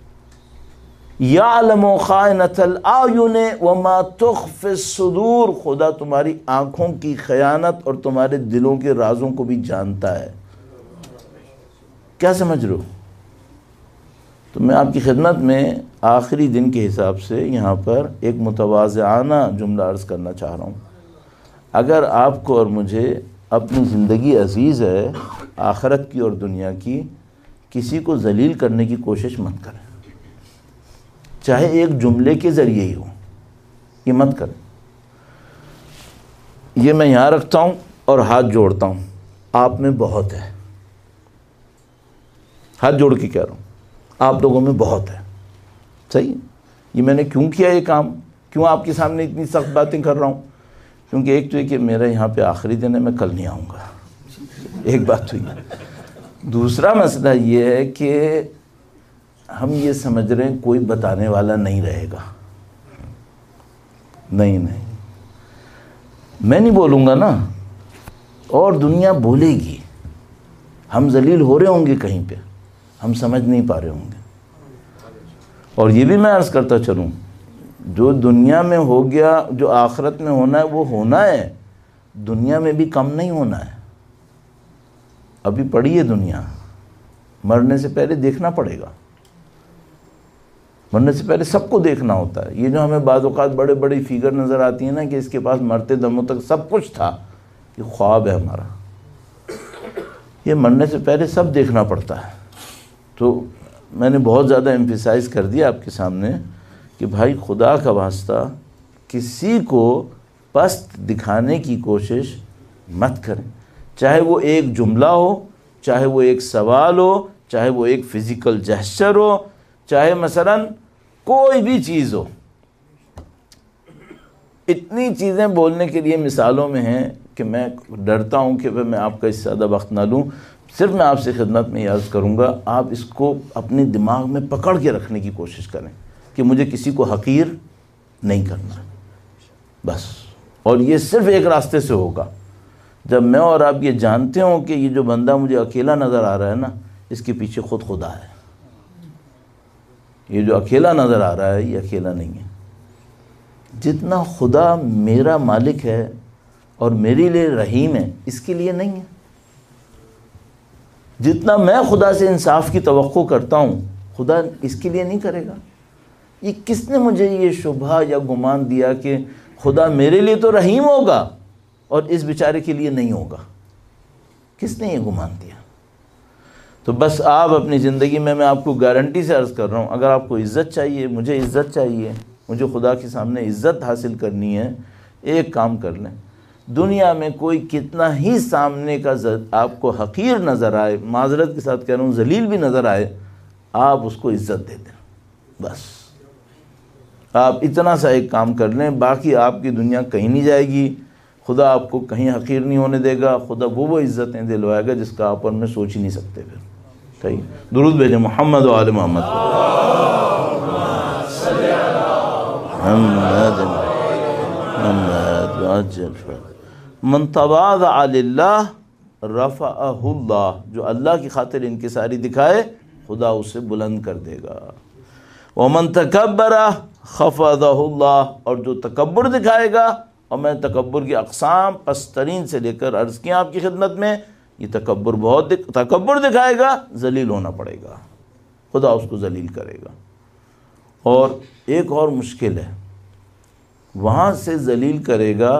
یعلم خائنۃ الاعین وما تخفی الصدور. خدا تمہاری آنکھوں کی خیانت اور تمہارے دلوں کے رازوں کو بھی جانتا ہے. کیا سمجھ رہے ہو؟ تو میں آپ کی خدمت میں آخری دن کے حساب سے یہاں پر ایک متواضعانہ جملہ عرض کرنا چاہ رہا ہوں. اگر آپ کو اور مجھے اپنی زندگی عزیز ہے، آخرت کی اور دنیا کی، کسی کو ذلیل کرنے کی کوشش مت کریں، چاہے ایک جملے کے ذریعے ہی ہو. یہ مت کریں. یہ میں یہاں رکھتا ہوں اور ہاتھ جوڑتا ہوں، آپ میں بہت ہے. ہاتھ جوڑ کے کہہ رہا ہوں، آپ لوگوں میں بہت ہے. صحیح. یہ میں نے کیوں کیا یہ کام؟ کیوں آپ کے سامنے اتنی سخت باتیں کر رہا ہوں؟ کیونکہ ایک تو یہ کہ میرا یہاں پہ آخری دن ہے، میں کل نہیں آؤں گا. ایک بات تو یہ. دوسرا مسئلہ یہ ہے کہ ہم یہ سمجھ رہے ہیں کوئی بتانے والا نہیں رہے گا. نہیں، میں نہیں بولوں گا نا، اور دنیا بولے گی. ہم ذلیل ہو رہے ہوں گے کہیں پہ، ہم سمجھ نہیں پا رہے ہوں گے. اور یہ بھی میں عرض کرتا چلوں، جو دنیا میں ہو گیا، جو آخرت میں ہونا ہے وہ ہونا ہے. دنیا میں بھی کم نہیں ہونا ہے. ابھی پڑی ہے دنیا، مرنے سے پہلے دیکھنا پڑے گا. مرنے سے پہلے سب کو دیکھنا ہوتا ہے. یہ جو ہمیں بعض اوقات بڑے بڑی فگر نظر آتی ہیں نا کہ اس کے پاس مرتے دموں تک سب کچھ تھا، یہ خواب ہے ہمارا. یہ مرنے سے پہلے سب دیکھنا پڑتا ہے. تو میں نے بہت زیادہ ایمفیسائز کر دیا آپ کے سامنے کہ بھائی خدا کا واسطہ کسی کو پست دکھانے کی کوشش مت کریں. چاہے وہ ایک جملہ ہو، چاہے وہ ایک سوال ہو، چاہے وہ ایک فزیکل جیسچر ہو، چاہے مثلا کوئی بھی چیز ہو. اتنی چیزیں بولنے کے لیے مثالوں میں ہیں کہ میں ڈرتا ہوں کہ میں آپ کا اس سے زیادہ وقت نہ لوں. صرف میں آپ سے خدمت میں یہ عرض کروں گا، آپ اس کو اپنے دماغ میں پکڑ کے رکھنے کی کوشش کریں کہ مجھے کسی کو حقیر نہیں کرنا بس. اور یہ صرف ایک راستے سے ہوگا، جب میں اور آپ یہ جانتے ہوں کہ یہ جو بندہ مجھے اکیلا نظر آ رہا ہے نا، اس کے پیچھے خود خدا ہے. یہ جو اکیلا نظر آ رہا ہے یہ اکیلا نہیں ہے. جتنا خدا میرا مالک ہے اور میرے لیے رحیم ہے، اس کے لیے نہیں ہے. جتنا میں خدا سے انصاف کی توقع کرتا ہوں، خدا اس کے لیے نہیں کرے گا. یہ کس نے مجھے یہ شبہ یا گمان دیا کہ خدا میرے لیے تو رحیم ہوگا اور اس بیچارے کے لیے نہیں ہوگا؟ کس نے یہ گمان دیا؟ تو بس آپ اپنی زندگی میں آپ کو گارنٹی سے عرض کر رہا ہوں، اگر آپ کو عزت چاہیے، مجھے عزت چاہیے، مجھے خدا کے سامنے عزت حاصل کرنی ہے، ایک کام کر لیں. دنیا میں کوئی کتنا ہی سامنے کا آپ کو حقیر نظر آئے، معذرت کے ساتھ کہہ رہا ہوں ذلیل بھی نظر آئے، آپ اس کو عزت دے دیں. بس آپ اتنا سا ایک کام کر لیں، باقی آپ کی دنیا کہیں نہیں جائے گی. خدا آپ کو کہیں حقیر نہیں ہونے دے گا. خدا وہ عزتیں دلوائے گا جس کا آپ اور میں سوچ ہی نہیں سکتے. پھر صحیح درود بھیجیں محمد و آل محمد. من تواضع للہ رفعہ اللہ، جو اللہ کی خاطر انکساری دکھائے خدا اسے بلند کر دے گا. ومن تکبر خفضہ اللہ، اور جو تکبر دکھائے گا، اور میں تکبر کی اقسام پسترین سے لے کر عرض کیا آپ کی خدمت میں، یہ تکبر دکھائے گا، ذلیل ہونا پڑے گا، خدا اس کو ذلیل کرے گا. اور ایک اور مشکل ہے، وہاں سے ذلیل کرے گا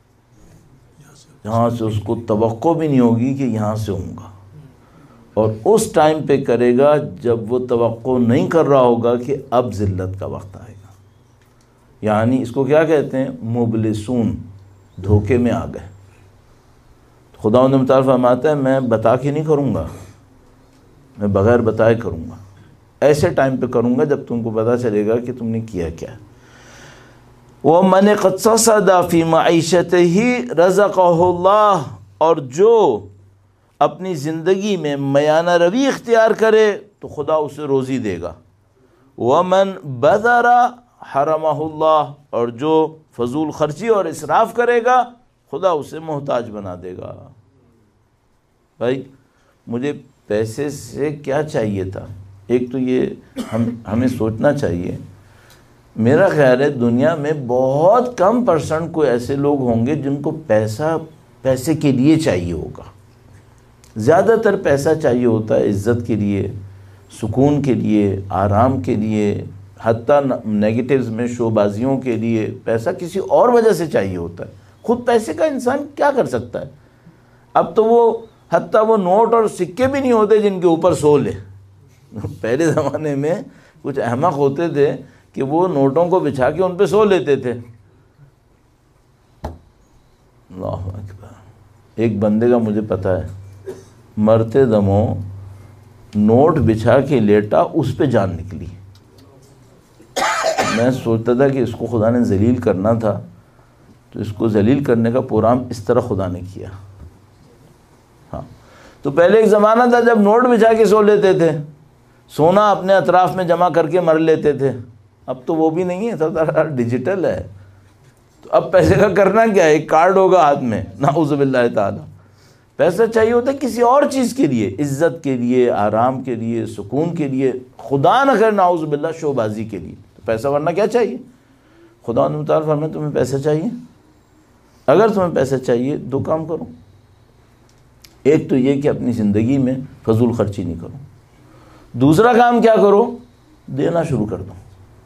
جہاں سے اس کو توقع بھی نہیں ہوگی کہ یہاں سے ہوں گا، اور اس ٹائم پہ کرے گا جب وہ توقع نہیں کر رہا ہوگا کہ اب ذلت کا وقت آئے گا. یعنی اس کو کیا کہتے ہیں؟ مبلسون، دھوکے میں آ گئے. خدا انہیں متعال فرماتا ہے میں بتا کے نہیں کروں گا، میں بغیر بتائے کروں گا. ایسے ٹائم پہ کروں گا جب تم کو پتہ چلے گا کہ تم نے کیا کیا. وَمَنِ اقْتَصَدَ فِي مَعِيشَتِهِ رَزَقَهُ اللَّهُ، اور جو اپنی زندگی میں میانہ روی اختیار کرے تو خدا اسے روزی دے گا. وَمَنْ بَذَرَ حَرَمَهُ اللَّهُ، اور جو فضول خرچی اور اسراف کرے گا خدا اسے محتاج بنا دے گا. بھائی مجھے پیسے سے کیا چاہیے تھا؟ ایک تو یہ ہمیں سوچنا چاہیے، میرا خیال ہے دنیا میں بہت کم پرسنٹ کوئی ایسے لوگ ہوں گے جن کو پیسے کے لیے چاہیے ہوگا. زیادہ تر پیسہ چاہیے ہوتا ہے عزت کے لیے، سکون کے لیے، آرام کے لیے، حتیٰ نیگیٹیوز میں شو بازیوں کے لیے. پیسہ کسی اور وجہ سے چاہیے ہوتا ہے. خود پیسے کا انسان کیا کر سکتا ہے؟ اب تو وہ حتیٰ وہ نوٹ اور سکے بھی نہیں ہوتے جن کے اوپر سو لے. پہلے زمانے میں کچھ احمق ہوتے تھے کہ وہ نوٹوں کو بچھا کے ان پہ سو لیتے تھے. اللہ اکبر. ایک بندے کا مجھے پتہ ہے مرتے دموں نوٹ بچھا کے لیٹا، اس پہ جان نکلی. میں سوچتا تھا کہ اس کو خدا نے ذلیل کرنا تھا تو اس کو ذلیل کرنے کا پروگرام اس طرح خدا نے کیا. ہاں تو پہلے ایک زمانہ تھا جب نوٹ بچھا کے سو لیتے تھے، سونا اپنے اطراف میں جمع کر کے مر لیتے تھے. اب تو وہ بھی نہیں ہے، سب ڈیجیٹل ہے. تو اب پیسے کا کرنا کیا ہے؟ ایک کارڈ ہوگا ہاتھ میں، نعوذ باللہ تعالی. پیسہ چاہیے ہوتا ہے کسی اور چیز کے لیے، عزت کے لیے، آرام کے لیے، سکون کے لیے، خدا نہ کرے نعوذ باللہ شو بازی کے لیے. تو پیسہ ورنہ کیا چاہیے؟ خدا نے متعال فرمایا تمہیں پیسہ چاہیے؟ اگر تمہیں پیسہ چاہیے دو کام کرو. ایک تو یہ کہ اپنی زندگی میں فضول خرچی نہیں کرو. دوسرا کام کیا کرو؟ دینا شروع کر دو.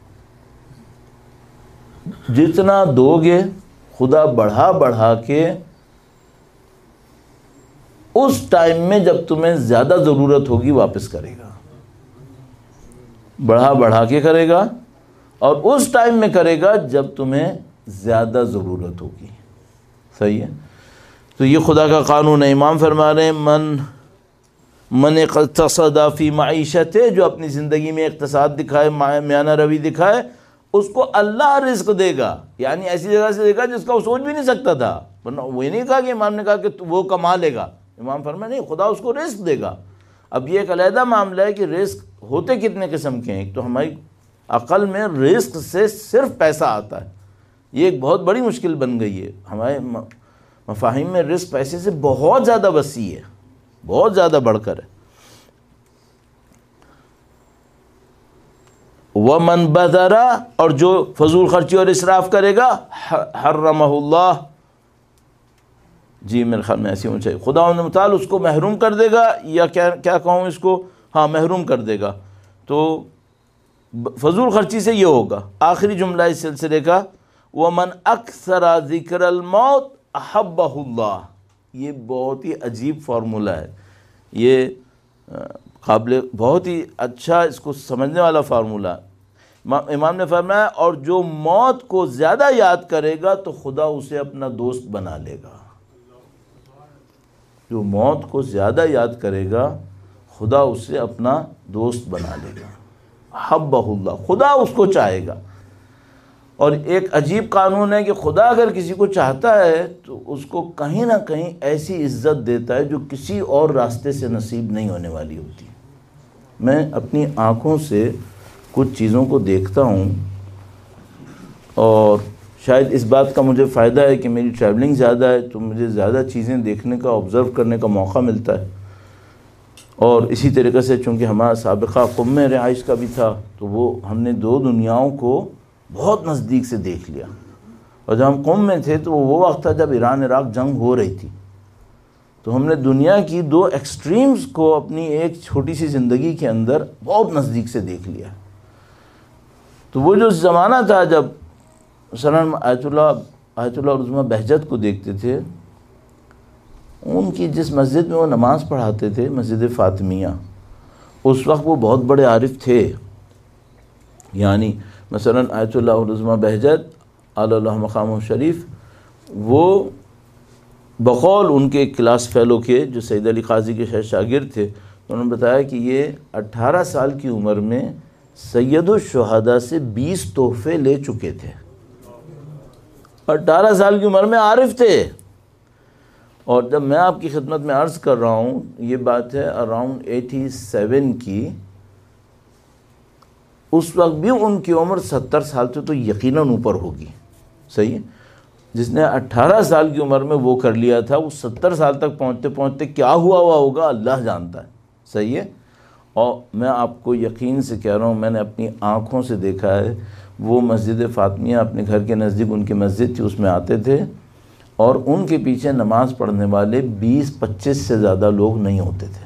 جتنا دو گے خدا بڑھا بڑھا کے اس ٹائم میں جب تمہیں زیادہ ضرورت ہوگی واپس کرے گا. بڑھا بڑھا کے کرے گا اور اس ٹائم میں کرے گا جب تمہیں زیادہ ضرورت ہوگی. صحیح ہے. تو یہ خدا کا قانون ہے۔ امام فرما رہے ہیں من اقتصد فی معیشت، جو اپنی زندگی میں اقتصاد دکھائے، میانہ روی دکھائے، اس کو اللہ رزق دے گا، یعنی ایسی جگہ سے دے گا جس کا وہ سوچ بھی نہیں سکتا تھا۔ ورنہ وہ نہیں کہا کہ امام نے کہا کہ وہ کما لے گا، امام فرمائے نہیں، خدا اس کو رزق دے گا۔ اب یہ ایک علیحدہ معاملہ ہے کہ رزق ہوتے کتنے قسم کے ہیں۔ ایک تو ہماری عقل میں رزق سے صرف پیسہ آتا ہے، یہ ایک بہت بڑی مشکل بن گئی ہے۔ ہمارے مفاہیم میں رزق پیسے سے بہت زیادہ وسیع ہے، بہت زیادہ بڑھ کر ہے۔ وَمَنْ بَذَرَ، اور جو فضول خرچی اور اسراف کرے گا، حرمہ اللہ، جی میرے خیال میں ایسی اونچائی، خدا متعال اس کو محروم کر دے گا، یا کیا کہوں اس کو، ہاں محروم کر دے گا۔ تو فضول خرچی سے یہ ہوگا۔ آخری جملہ اس سلسلے کا، وَمَنْ أَكْثَرَ ذِكْرَ الْمَوْتِ أَحَبَّهُ اللَّهُ، یہ بہت ہی عجیب فارمولہ ہے، یہ قابل بہت ہی اچھا اس کو سمجھنے والا فارمولہ۔ امام نے فرمایا اور جو موت کو زیادہ یاد کرے گا تو خدا اسے اپنا دوست بنا لے گا۔ جو موت کو زیادہ یاد کرے گا خدا اسے اپنا دوست بنا لے گا، حبہ اللہ، خدا اس کو چاہے گا۔ اور ایک عجیب قانون ہے کہ خدا اگر کسی کو چاہتا ہے تو اس کو کہیں نہ کہیں ایسی عزت دیتا ہے جو کسی اور راستے سے نصیب نہیں ہونے والی ہوتی۔ میں اپنی آنکھوں سے کچھ چیزوں کو دیکھتا ہوں، اور شاید اس بات کا مجھے فائدہ ہے کہ میری ٹریولنگ زیادہ ہے تو مجھے زیادہ چیزیں دیکھنے کا، آبزرو کرنے کا موقع ملتا ہے۔ اور اسی طریقے سے چونکہ ہمارا سابقہ قم میں رہائش کا بھی تھا تو وہ ہم نے دو دنیاؤں کو بہت نزدیک سے دیکھ لیا۔ اور جب ہم قم میں تھے تو وہ وقت تھا جب ایران عراق جنگ ہو رہی تھی، تو ہم نے دنیا کی دو ایکسٹریمز کو اپنی ایک چھوٹی سی زندگی کے اندر بہت نزدیک سے دیکھ لیا۔ تو وہ جو زمانہ تھا جب مثلا آیت اللہ عظمیٰ بہجت کو دیکھتے تھے، ان کی جس مسجد میں وہ نماز پڑھاتے تھے، مسجد فاطمیہ، اس وقت وہ بہت بڑے عارف تھے۔ یعنی مثلا آیت اللہ عظمیٰ بہجت اعلی اللہ مقام شریف، وہ بقول ان کے کلاس فیلو کے جو سید علی قاضی کے شاگرد تھے، انہوں نے بتایا کہ یہ 18 سال کی عمر میں سید الشہداء سے 20 تحفے لے چکے تھے۔ 18 سال کی عمر میں عارف تھے۔ اور جب میں آپ کی خدمت میں عرض کر رہا ہوں، یہ بات ہے اراؤنڈ 87 کی، اس وقت بھی ان کی عمر 70 سال سے تو یقیناً اوپر ہوگی، صحیح ہے۔ جس نے 18 سال کی عمر میں وہ کر لیا تھا، وہ 70 سال تک پہنچتے پہنچتے کیا ہوا ہوگا اللہ جانتا ہے، صحیح ہے۔ اور میں آپ کو یقین سے کہہ رہا ہوں، میں نے اپنی آنکھوں سے دیکھا ہے، وہ مسجد فاطمیہ اپنے گھر کے نزدیک ان کی مسجد تھی، اس میں آتے تھے، اور ان کے پیچھے نماز پڑھنے والے 20-25 سے زیادہ لوگ نہیں ہوتے تھے،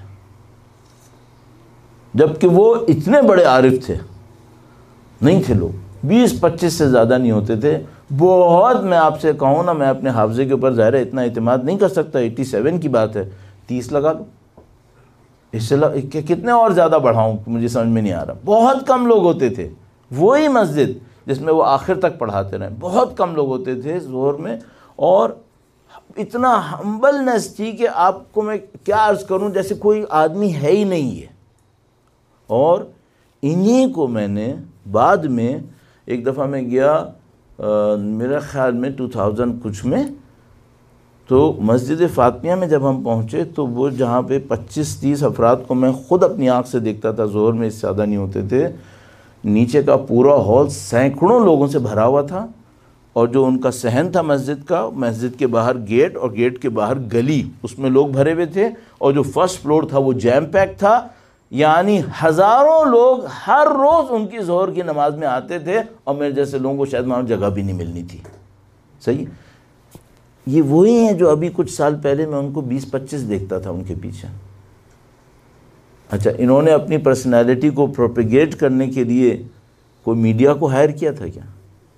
جبکہ وہ اتنے بڑے عارف تھے، نہیں تھے لوگ، 20-25 سے زیادہ نہیں ہوتے تھے۔ بہت، میں آپ سے کہوں نا، میں اپنے حافظے کے اوپر ظاہر ہے اتنا اعتماد نہیں کر سکتا، 87 کی بات ہے، 30 لگا لو، اس سے کتنے اور زیادہ بڑھاؤں مجھے سمجھ میں نہیں آ رہا۔ بہت کم لوگ ہوتے تھے، وہی مسجد جس میں وہ آخر تک پڑھاتے رہے، بہت کم لوگ ہوتے تھے ظہر میں، اور اتنا ہمبلنس تھی کہ آپ کو میں کیا عرض کروں، جیسے کوئی آدمی ہے ہی نہیں ہے۔ اور انہی کو میں نے بعد میں ایک دفعہ میں گیا، میرا خیال میں 2000 کچھ میں، تو مسجد فاطمیہ میں جب ہم پہنچے تو وہ جہاں پہ 25-30 افراد کو میں خود اپنی آنکھ سے دیکھتا تھا، ظہر میں اس سے زیادہ نہیں ہوتے تھے، نیچے کا پورا ہال سینکڑوں لوگوں سے بھرا ہوا تھا، اور جو ان کا صحن تھا مسجد کا، مسجد کے باہر گیٹ اور گیٹ کے باہر گلی، اس میں لوگ بھرے ہوئے تھے، اور جو فرسٹ فلور تھا وہ جیم پیک تھا، یعنی ہزاروں لوگ ہر روز ان کی ظہر کی نماز میں آتے تھے، اور میرے جیسے لوگوں کو شاید معلوم جگہ بھی نہیں ملنی تھی، صحیح۔ یہ وہی ہیں جو ابھی کچھ سال پہلے میں ان کو 20-25 دیکھتا تھا ان کے پیچھے۔ اچھا، انہوں نے اپنی پرسنالٹی کو پروپیگیٹ کرنے کے لیے کوئی میڈیا کو ہائر کیا تھا کیا؟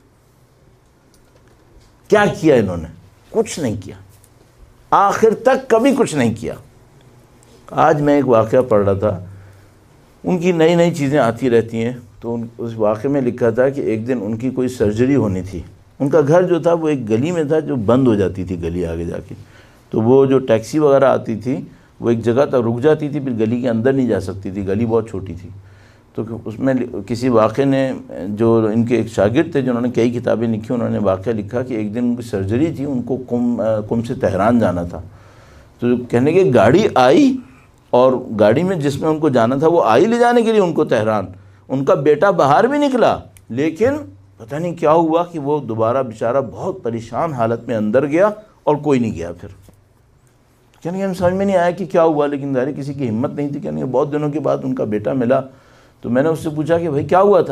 کیا کیا انہوں نے؟ کچھ نہیں کیا، آخر تک کبھی کچھ نہیں کیا۔ آج میں ایک واقعہ پڑھ رہا تھا، ان کی نئی نئی چیزیں آتی رہتی ہیں، تو اس واقعے میں لکھا تھا کہ ایک دن ان کی کوئی سرجری ہونی تھی، ان کا گھر جو تھا وہ ایک گلی میں تھا جو بند ہو جاتی تھی گلی آگے جا کے، تو وہ جو ٹیکسی وغیرہ آتی تھی وہ ایک جگہ تک رک جاتی تھی، پھر گلی کے اندر نہیں جا سکتی تھی، گلی بہت چھوٹی تھی. تو اس میں کسی واقعے نے، جو ان کے ایک شاگرد تھے جنہوں نے کئی کتابیں لکھی، انہوں نے واقعہ لکھا کہ ایک دن ان کی سرجری تھی، ان کو قم سے تہران جانا تھا. تو کہنے کہ گاڑی آئی، اور گاڑی میں جس میں ان کو جانا تھا وہ آئی لے جانے کے لیے ان کو تہران. ان کا بیٹا باہر بھی نکلا، لیکن پتہ نہیں کیا ہوا کہ وہ دوبارہ بیچارہ بہت پریشان حالت میں اندر گیا اور کوئی نہیں گیا. پھر کہنے کہ ہم سمجھ میں نہیں آیا کہ کیا ہوا، لیکن ظاہر کسی کی ہمت نہیں تھی. کہنے کہ بہت دنوں کے بعد ان کا بیٹا ملا، تو میں نے اس سے پوچھا کہ بھائی کیا ہوا تھا؟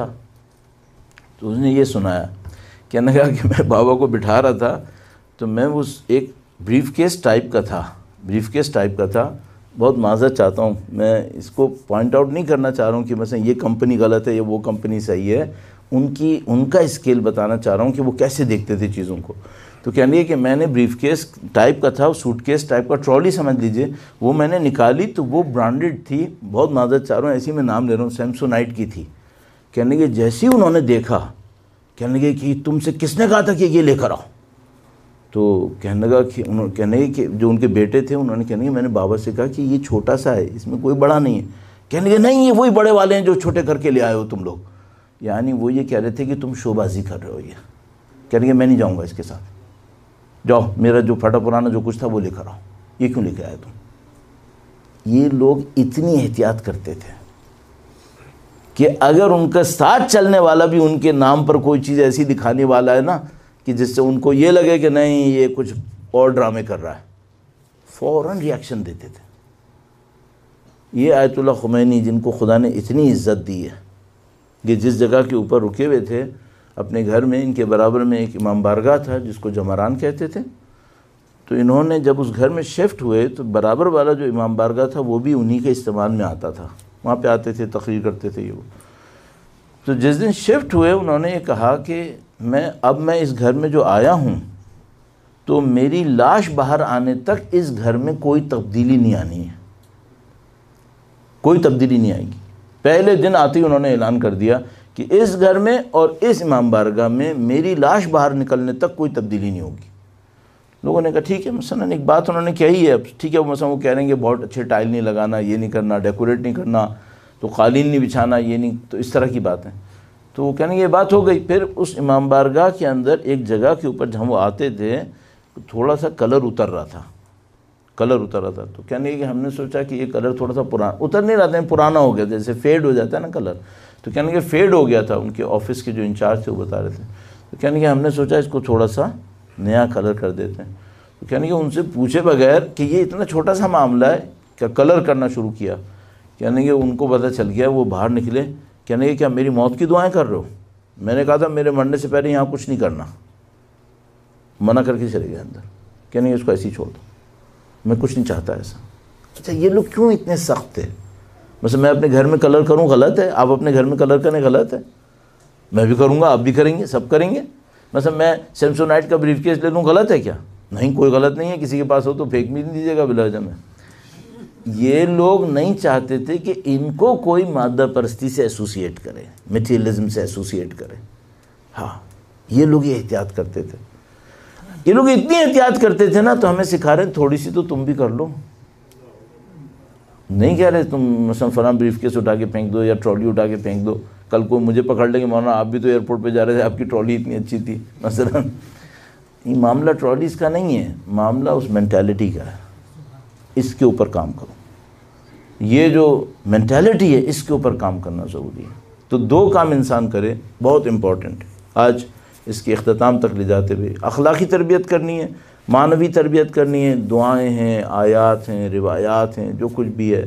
تو اس نے یہ سنایا. کہنے لگا کہ میں بابا کو بٹھا رہا تھا، تو میں اس ایک بریف کیس ٹائپ کا تھا. بہت معذرت چاہتا ہوں، میں اس کو پوائنٹ آؤٹ نہیں کرنا چاہ رہا ہوں کہ مثلا یہ کمپنی غلط ہے یا وہ کمپنی صحیح ہے، ان کا اسکیل بتانا چاہ رہا ہوں کہ وہ کیسے دیکھتے تھے چیزوں کو. تو کہنے لگے کہ میں نے بریف کیس ٹائپ کا تھا، سوٹ کیس ٹائپ کا، ٹرالی سمجھ لیجئے، وہ میں نے نکالی تو وہ برانڈڈ تھی. بہت معذرت چاہ رہا ہوں، ایسی میں نام لے رہا ہوں، سیمسونائٹ کی تھی. کہنے لگے جیسے ہی انہوں نے دیکھا، کہنے لگے کہ تم سے کس نے کہا تھا کہ یہ لے کر آؤ؟ تو کہنے لگے کہ جو ان کے بیٹے تھے انہوں نے کہنے لگے میں نے بابا سے کہا کہ یہ چھوٹا سا ہے، اس میں کوئی بڑا نہیں ہے. کہنے لگے نہیں، یہ وہی بڑے والے ہیں جو چھوٹے کر کے لے آئے ہو تم لوگ. یعنی وہ یہ کہہ رہے تھے کہ تم شو بازی کر رہے ہو. یہ کہنے لگے میں نہیں جاؤں گا اس کے ساتھ، جاؤ میرا جو پھٹا پرانا جو کچھ تھا وہ لے کر آؤ، یہ کیوں لے کے آئے تم؟ یہ لوگ اتنی احتیاط کرتے تھے کہ اگر ان کا ساتھ چلنے والا بھی ان کے نام پر کوئی چیز ایسی دکھانے والا ہے نا کہ جس سے ان کو یہ لگے کہ نہیں یہ کچھ اور ڈرامے کر رہا ہے، فوراً ری ایکشن دیتے تھے. یہ آیت اللہ خمینی جن کو خدا نے اتنی عزت دی ہے، کہ جس جگہ کے اوپر رکے ہوئے تھے اپنے گھر میں، ان کے برابر میں ایک امام بارگاہ تھا جس کو جمران کہتے تھے. تو انہوں نے جب اس گھر میں شفٹ ہوئے تو برابر والا جو امام بارگاہ تھا وہ بھی انہی کے استعمال میں آتا تھا، وہاں پہ آتے تھے، تقریر کرتے تھے. یہ وہ تو جس دن شفٹ ہوئے انہوں نے یہ کہا کہ میں اس گھر میں جو آیا ہوں تو میری لاش باہر آنے تک اس گھر میں کوئی تبدیلی نہیں آنی ہے، کوئی تبدیلی نہیں آئے گی. پہلے دن آتے ہی انہوں نے اعلان کر دیا کہ اس گھر میں اور اس امام بارگاہ میں میری لاش باہر نکلنے تک کوئی تبدیلی نہیں ہوگی. لوگوں نے کہا ٹھیک ہے، مثلا ایک بات انہوں نے کہی ہے، ٹھیک ہے، مثلا وہ کہہ رہے ہیں کہ بہت اچھے ٹائل نہیں لگانا، یہ نہیں کرنا، ڈیکوریٹ نہیں کرنا، تو قالین نہیں بچھانا، یہ نہیں، تو اس طرح کی بات ہے. تو وہ کہنے یہ بات ہو گئی. پھر اس امام بارگاہ کے اندر ایک جگہ کے اوپر جہاں وہ آتے تھے تھوڑا سا کلر اتر رہا تھا. تو کہنے کہ ہم نے سوچا کہ یہ کلر تھوڑا سا اتر نہیں رہا تھا، پرانا ہو گیا، جیسے فیڈ ہو جاتا ہے نا کلر. تو کہنے کہ فیڈ ہو گیا تھا. ان کے آفس کے جو انچارج تھے وہ بتا رہے تھے. تو کہنے کہ ہم نے سوچا اس کو تھوڑا سا نیا کلر کر دیتے ہیں. تو کہنے کہ ان سے پوچھے بغیر کہ یہ اتنا چھوٹا سا معاملہ ہے کیا کلر کرنا شروع کیا. کہنے کہ ان کو پتہ چل گیا، وہ باہر نکلے. کہنے کہ کیا میری موت کی دعائیں کر رہے ہو؟ میں نے کہا تھا میرے مرنے سے پہلے یہاں کچھ نہیں کرنا، منع کر کے چلے گئے اندر. کہنے کہ اس کو ایسے ہی چھوڑ دو، میں کچھ نہیں چاہتا ایسا. اچھا یہ لوگ کیوں اتنے سخت تھے؟ مثلا میں اپنے گھر میں کلر کروں غلط ہے، آپ اپنے گھر میں کلر کریں غلط ہے، میں بھی کروں گا، آپ بھی کریں گے، سب کریں گے. مثلا میں سیمسونائٹ کا بریف کیس لے لوں غلط ہے کیا؟ نہیں، کوئی غلط نہیں ہے. کسی کے پاس ہو تو پھینک بھی نہیں دیجیے گا بلا میں. یہ لوگ نہیں چاہتے تھے کہ ان کو کوئی مادہ پرستی سے ایسوسیٹ کرے، میٹیریلزم سے ایسوسیٹ کرے. ہاں یہ لوگ یہ احتیاط کرتے تھے. یہ لوگ اتنی احتیاط کرتے تھے نا، تو ہمیں سکھا رہے ہیں تھوڑی سی تو تم بھی کر لو. نہیں کہہ رہے تم مثلا فلاں بریف کیس اٹھا کے پھینک دو یا ٹرالی اٹھا کے پھینک دو، کل کو مجھے پکڑ لیں گے مولانا آپ بھی تو ایئرپورٹ پہ جا رہے تھے، آپ کی ٹرالی اتنی اچھی تھی مثلا. یہ معاملہ ٹرالیز کا نہیں ہے، معاملہ اس مینٹیلٹی کا ہے. اس کے اوپر کام کرو. یہ جو مینٹیلٹی ہے اس کے اوپر کام کرنا ضروری ہے. تو دو کام انسان کرے بہت امپورٹنٹ. آج اس کے اختتام تک لے جاتے ہوئے اخلاقی تربیت کرنی ہے، معنوی تربیت کرنی ہے. دعائیں ہیں، آیات ہیں، روایات ہیں، جو کچھ بھی ہے.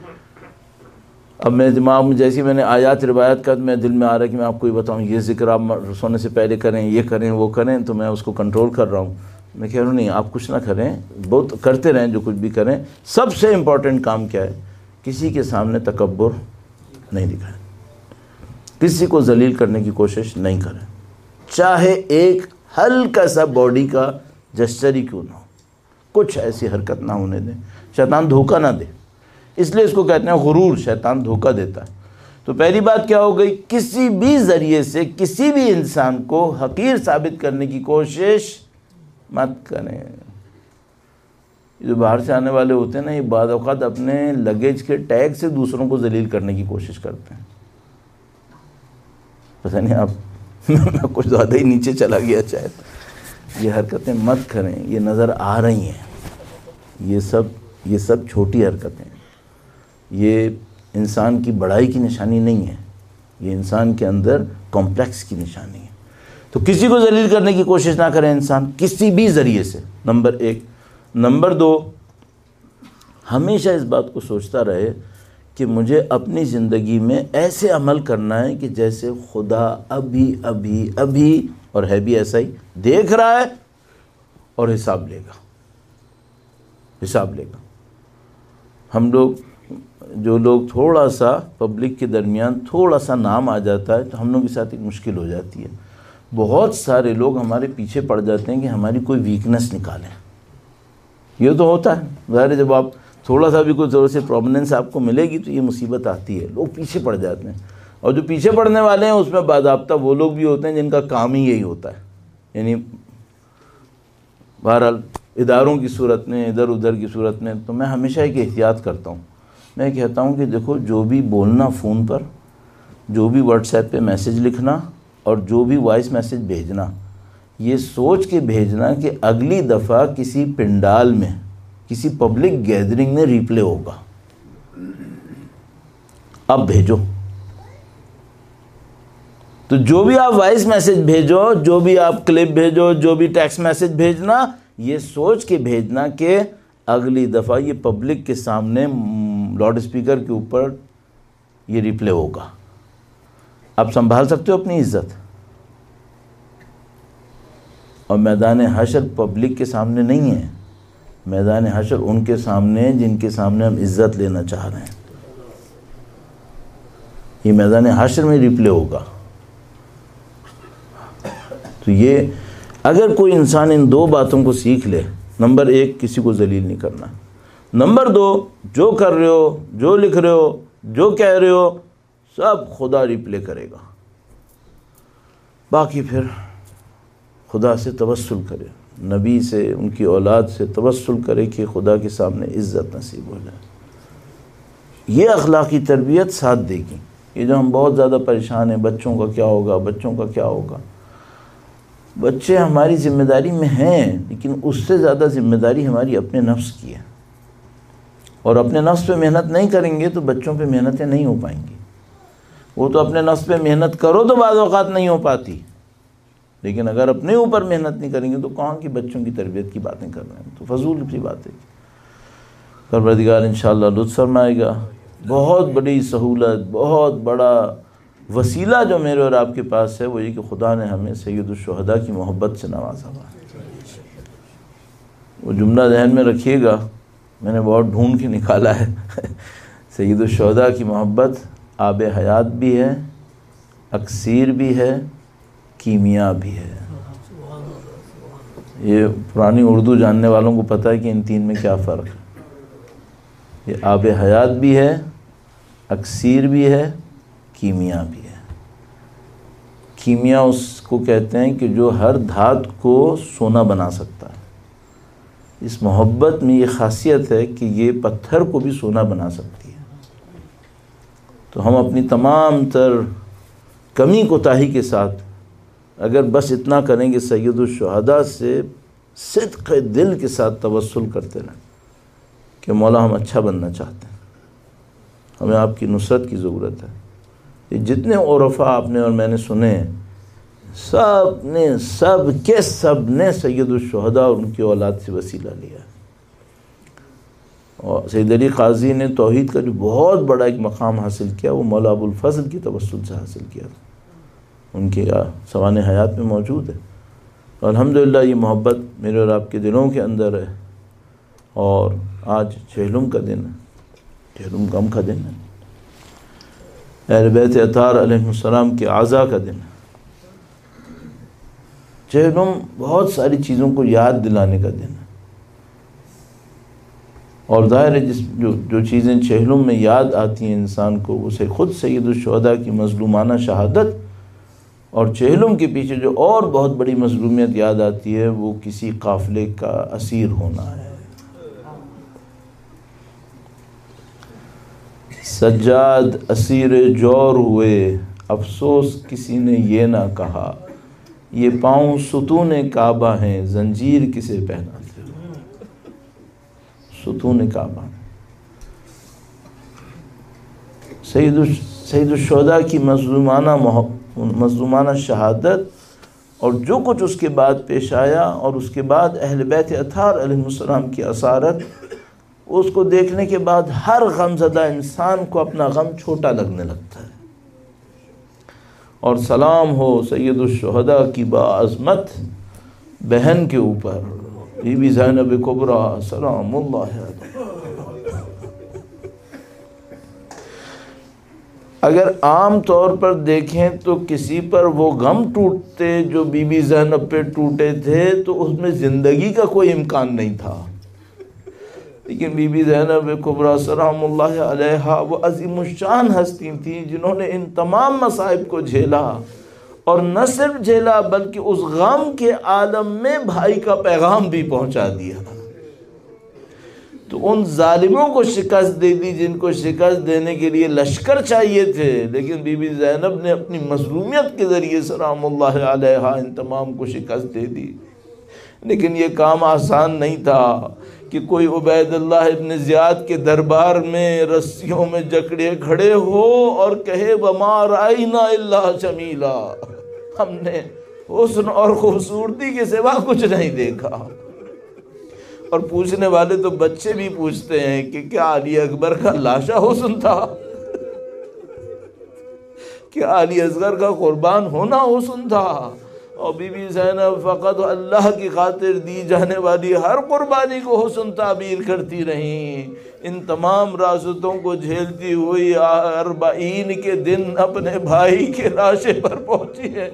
اب میرے دماغ میں جیسی میں نے آیات روایات کا میں دل میں آ رہا ہے کہ میں آپ کو یہ بتاؤں یہ ذکر آپ سونے سے پہلے کریں، یہ کریں، وہ کریں، تو میں اس کو کنٹرول کر رہا ہوں. میں کہہ رہا ہوں نہیں، آپ کچھ نہ کریں، بہت کرتے رہیں جو کچھ بھی کریں. سب سے امپورٹنٹ کام کیا ہے؟ کسی کے سامنے تکبر نہیں دکھائیں، کسی کو ذلیل کرنے کی کوشش نہیں کریں، چاہے ایک ہلکا سا باڈی کا جسچر ہی کیوں نہ ہو. کچھ ایسی حرکت نہ ہونے دیں. شیطان دھوکہ نہ دے، اس لیے اس کو کہتے ہیں غرور. شیطان دھوکہ دیتا ہے. تو پہلی بات کیا ہو گئی؟ کسی بھی ذریعے سے کسی بھی انسان کو حقیر ثابت کرنے کی کوشش مت کریں. جو باہر سے آنے والے ہوتے ہیں نا، یہ بعض اوقات اپنے لگیج کے ٹیگ سے دوسروں کو ذلیل کرنے کی کوشش کرتے ہیں. پتہ نہیں آپ میں کچھ زیادہ ہی نیچے چلا گیا شاید. یہ حرکتیں مت کریں، یہ نظر آ رہی ہیں. یہ سب چھوٹی حرکتیں ہیں. یہ انسان کی بڑائی کی نشانی نہیں ہے، یہ انسان کے اندر کمپلیکس کی نشانی ہے. تو کسی کو ذلیل کرنے کی کوشش نہ کریں انسان کسی بھی ذریعے سے، نمبر 1. نمبر 2، ہمیشہ اس بات کو سوچتا رہے کہ مجھے اپنی زندگی میں ایسے عمل کرنا ہے کہ جیسے خدا ابھی اور ہے بھی ایسا ہی دیکھ رہا ہے اور حساب لے گا. ہم لوگ جو لوگ تھوڑا سا پبلک کے درمیان تھوڑا سا نام آ جاتا ہے تو ہم لوگ کے ساتھ ایک مشکل ہو جاتی ہے. بہت سارے لوگ ہمارے پیچھے پڑ جاتے ہیں کہ ہماری کوئی ویکنس نکالیں. یہ تو ہوتا ہے ظاہر ہے، جب آپ تھوڑا سا بھی کوئی ضرور سے پرومیننس آپ کو ملے گی تو یہ مصیبت آتی ہے، لوگ پیچھے پڑ جاتے ہیں. اور جو پیچھے پڑنے والے ہیں اس میں باضابطہ وہ لوگ بھی ہوتے ہیں جن کا کام ہی یہی ہوتا ہے. یعنی بہرحال اداروں کی صورت میں، ادھر ادھر کی صورت میں تو میں ہمیشہ ایک احتیاط کرتا ہوں. میں کہتا ہوں کہ دیکھو، جو بھی بولنا فون پر، جو بھی واٹس ایپ پہ میسج لکھنا اور جو بھی وائس میسج بھیجنا، یہ سوچ کے بھیجنا کہ اگلی دفعہ کسی پنڈال میں، کسی پبلک گیدرنگ میں ریپلے ہوگا. اب بھیجو. تو جو بھی آپ وائس میسج بھیجو، جو بھی آپ کلپ بھیجو، جو بھی ٹیکسٹ میسج بھیجنا، یہ سوچ کے بھیجنا کہ اگلی دفعہ یہ پبلک کے سامنے لاؤڈ اسپیکر کے اوپر یہ ریپلے ہوگا. آپ سنبھال سکتے ہو اپنی عزت. اور میدان حشر پبلک کے سامنے نہیں ہے، میدان حشر ان کے سامنے جن کے سامنے ہم عزت لینا چاہ رہے ہیں. یہ میدان حشر میں ریپلے ہوگا. تو یہ اگر کوئی انسان ان 2 باتوں کو سیکھ لے، نمبر 1 کسی کو ذلیل نہیں کرنا، نمبر 2 جو کر رہے ہو، جو لکھ رہے ہو، جو کہہ رہے ہو، سب خدا ریپلے کرے گا. باقی پھر خدا سے توسل کرے، نبی سے، ان کی اولاد سے توسل کرے کہ خدا کے سامنے عزت نصیب ہو جائے. یہ اخلاقی تربیت ساتھ دے گی. یہ جو ہم بہت زیادہ پریشان ہیں، بچوں کا کیا ہوگا، بچوں کا کیا ہوگا. بچے ہماری ذمہ داری میں ہیں، لیکن اس سے زیادہ ذمہ داری ہماری اپنے نفس کی ہے. اور اپنے نفس پہ محنت نہیں کریں گے تو بچوں پہ محنتیں نہیں ہو پائیں گی. وہ تو اپنے نفس پہ محنت کرو تو بعض اوقات نہیں ہو پاتی، لیکن اگر اپنے اوپر محنت نہیں کریں گے تو کہاں کی بچوں کی تربیت کی باتیں کر رہے ہیں، تو فضول سی بات ہے. پروردگار انشاءاللہ لطف فرمائے گا. بہت بڑی سہولت، بہت بڑا وسیلہ جو میرے اور آپ کے پاس ہے وہ یہ کہ خدا نے ہمیں سید الشہداء کی محبت سے نوازا ہوا. وہ جملہ ذہن میں رکھیے گا، میں نے بہت ڈھونڈ کے نکالا ہے. سید الشہداء کی محبت آب حیات بھی ہے، اکسیر بھی ہے، کیمیا بھی ہے. یہ پرانی اردو جاننے والوں کو پتہ ہے کہ ان 3 میں کیا فرق ہے. یہ آب حیات بھی ہے، اکسیر بھی ہے، کیمیا بھی ہے. کیمیا اس کو کہتے ہیں کہ جو ہر دھات کو سونا بنا سکتا ہے. اس محبت میں یہ خاصیت ہے کہ یہ پتھر کو بھی سونا بنا سکتی ہے. تو ہم اپنی تمام تر کمی کوتاہی کے ساتھ اگر بس اتنا کریں کہ سید الشہداء سے صدق دل کے ساتھ توسل کرتے رہیں کہ مولا ہم اچھا بننا چاہتے ہیں، ہمیں آپ کی نصرت کی ضرورت ہے. یہ جتنے عرفاء آپ نے اور میں نے سنے ہیں، سب نے سید الشہداء اور ان کی اولاد سے وسیلہ لیا. اور سید علی قاضی نے توحید کا جو بہت بڑا ایک مقام حاصل کیا وہ مولا ابو الفضل کی توسل سے حاصل کیا، ان کے سوانح حیات میں موجود ہے. اور الحمدللہ یہ محبت میرے اور آپ کے دلوں کے اندر ہے. اور آج چہلم کا دن ہے، چہلم غم کا دن ہے، اہل بیت اطہار علیہ السلام کے اعزاء کا دن ہے. چہلم بہت ساری چیزوں کو یاد دلانے کا دن ہے. اور ظاہر ہے جو چیزیں چہلم میں یاد آتی ہیں انسان کو، اسے خود سید الشہداء کی مظلومانہ شہادت اور چہلم کے پیچھے جو اور بہت بڑی مظلومیت یاد آتی ہے وہ کسی قافلے کا اسیر ہونا ہے. سجاد اسیر جور ہوئے افسوس کسی نے یہ نہ کہا، یہ پاؤں ستون کعبہ ہیں زنجیر کسے پہناتے ہو۔ ستون کعبہ سید الشہداء کی مظلومانہ شہادت اور جو کچھ اس کے بعد پیش آیا، اور اس کے بعد اہل بیت اطہار علیہ السلام کی اسارت، اس کو دیکھنے کے بعد ہر غمزدہ انسان کو اپنا غم چھوٹا لگنے لگتا ہے۔ اور سلام ہو سید الشہداء کی باعظمت بہن کے اوپر، بی بی زینب کبریٰ سلام اللہ علیہا۔ اگر عام طور پر دیکھیں تو کسی پر وہ غم ٹوٹتے جو بی بی زینب پہ ٹوٹے تھے تو اس میں زندگی کا کوئی امکان نہیں تھا، لیکن بی بی زینب کبریٰ سلام اللہ علیہا وہ عظیم الشان ہستی تھیں جنہوں نے ان تمام مصائب کو جھیلا، اور نہ صرف جھیلا بلکہ اس غم کے عالم میں بھائی کا پیغام بھی پہنچا دیا۔ تو ان ظالموں کو شکست دے دی جن کو شکست دینے کے لیے لشکر چاہیے تھے، لیکن بی بی زینب نے اپنی مظلومیت کے ذریعے سلام اللہ علیہا ان تمام کو شکست دے دی۔ لیکن یہ کام آسان نہیں تھا کہ کوئی عبید اللہ ابن زیاد کے دربار میں رسیوں میں جکڑے کھڑے ہو اور کہے وَمَا رَأَيْنَا إِلَّا جَمِيلًا، ہم نے حسن اور خوبصورتی کے سوا کچھ نہیں دیکھا۔ اور پوچھنے والے تو بچے بھی پوچھتے ہیں کہ کیا علی اکبر کا لاشا حسن تھا؟ کیا علی اصغر کا قربان ہونا حسن تھا؟ اور بی بی زینب فقط اللہ کی خاطر دی جانے والی ہر قربانی کو حسن تعبیر کرتی رہیں۔ ان تمام راستوں کو جھیلتی ہوئی 40 کے دن اپنے بھائی کے لاشے پر پہنچی ہے۔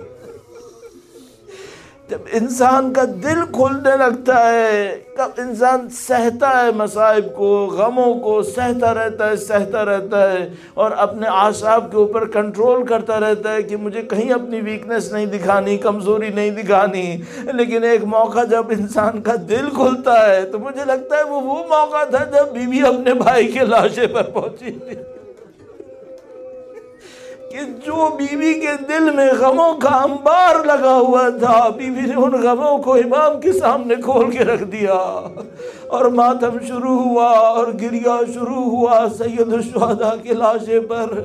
جب انسان کا دل کھلنے لگتا ہے، جب انسان سہتا ہے مصائب کو، غموں کو سہتا رہتا ہے اور اپنے اعصاب کے اوپر کنٹرول کرتا رہتا ہے کہ مجھے کہیں اپنی ویکنس نہیں دکھانی، کمزوری نہیں دکھانی، لیکن ایک موقع جب انسان کا دل کھلتا ہے تو مجھے لگتا ہے وہ موقع تھا جب بی بی اپنے بھائی کے لاشے پر پہنچی تھی، کہ جو بی بی کے دل میں غموں کا انبار لگا ہوا تھا، بی بی نے ان غموں کو امام کے سامنے کھول کے رکھ دیا، اور ماتم شروع ہوا اور گریہ شروع ہوا سید الشہداء کے لاشے پر۔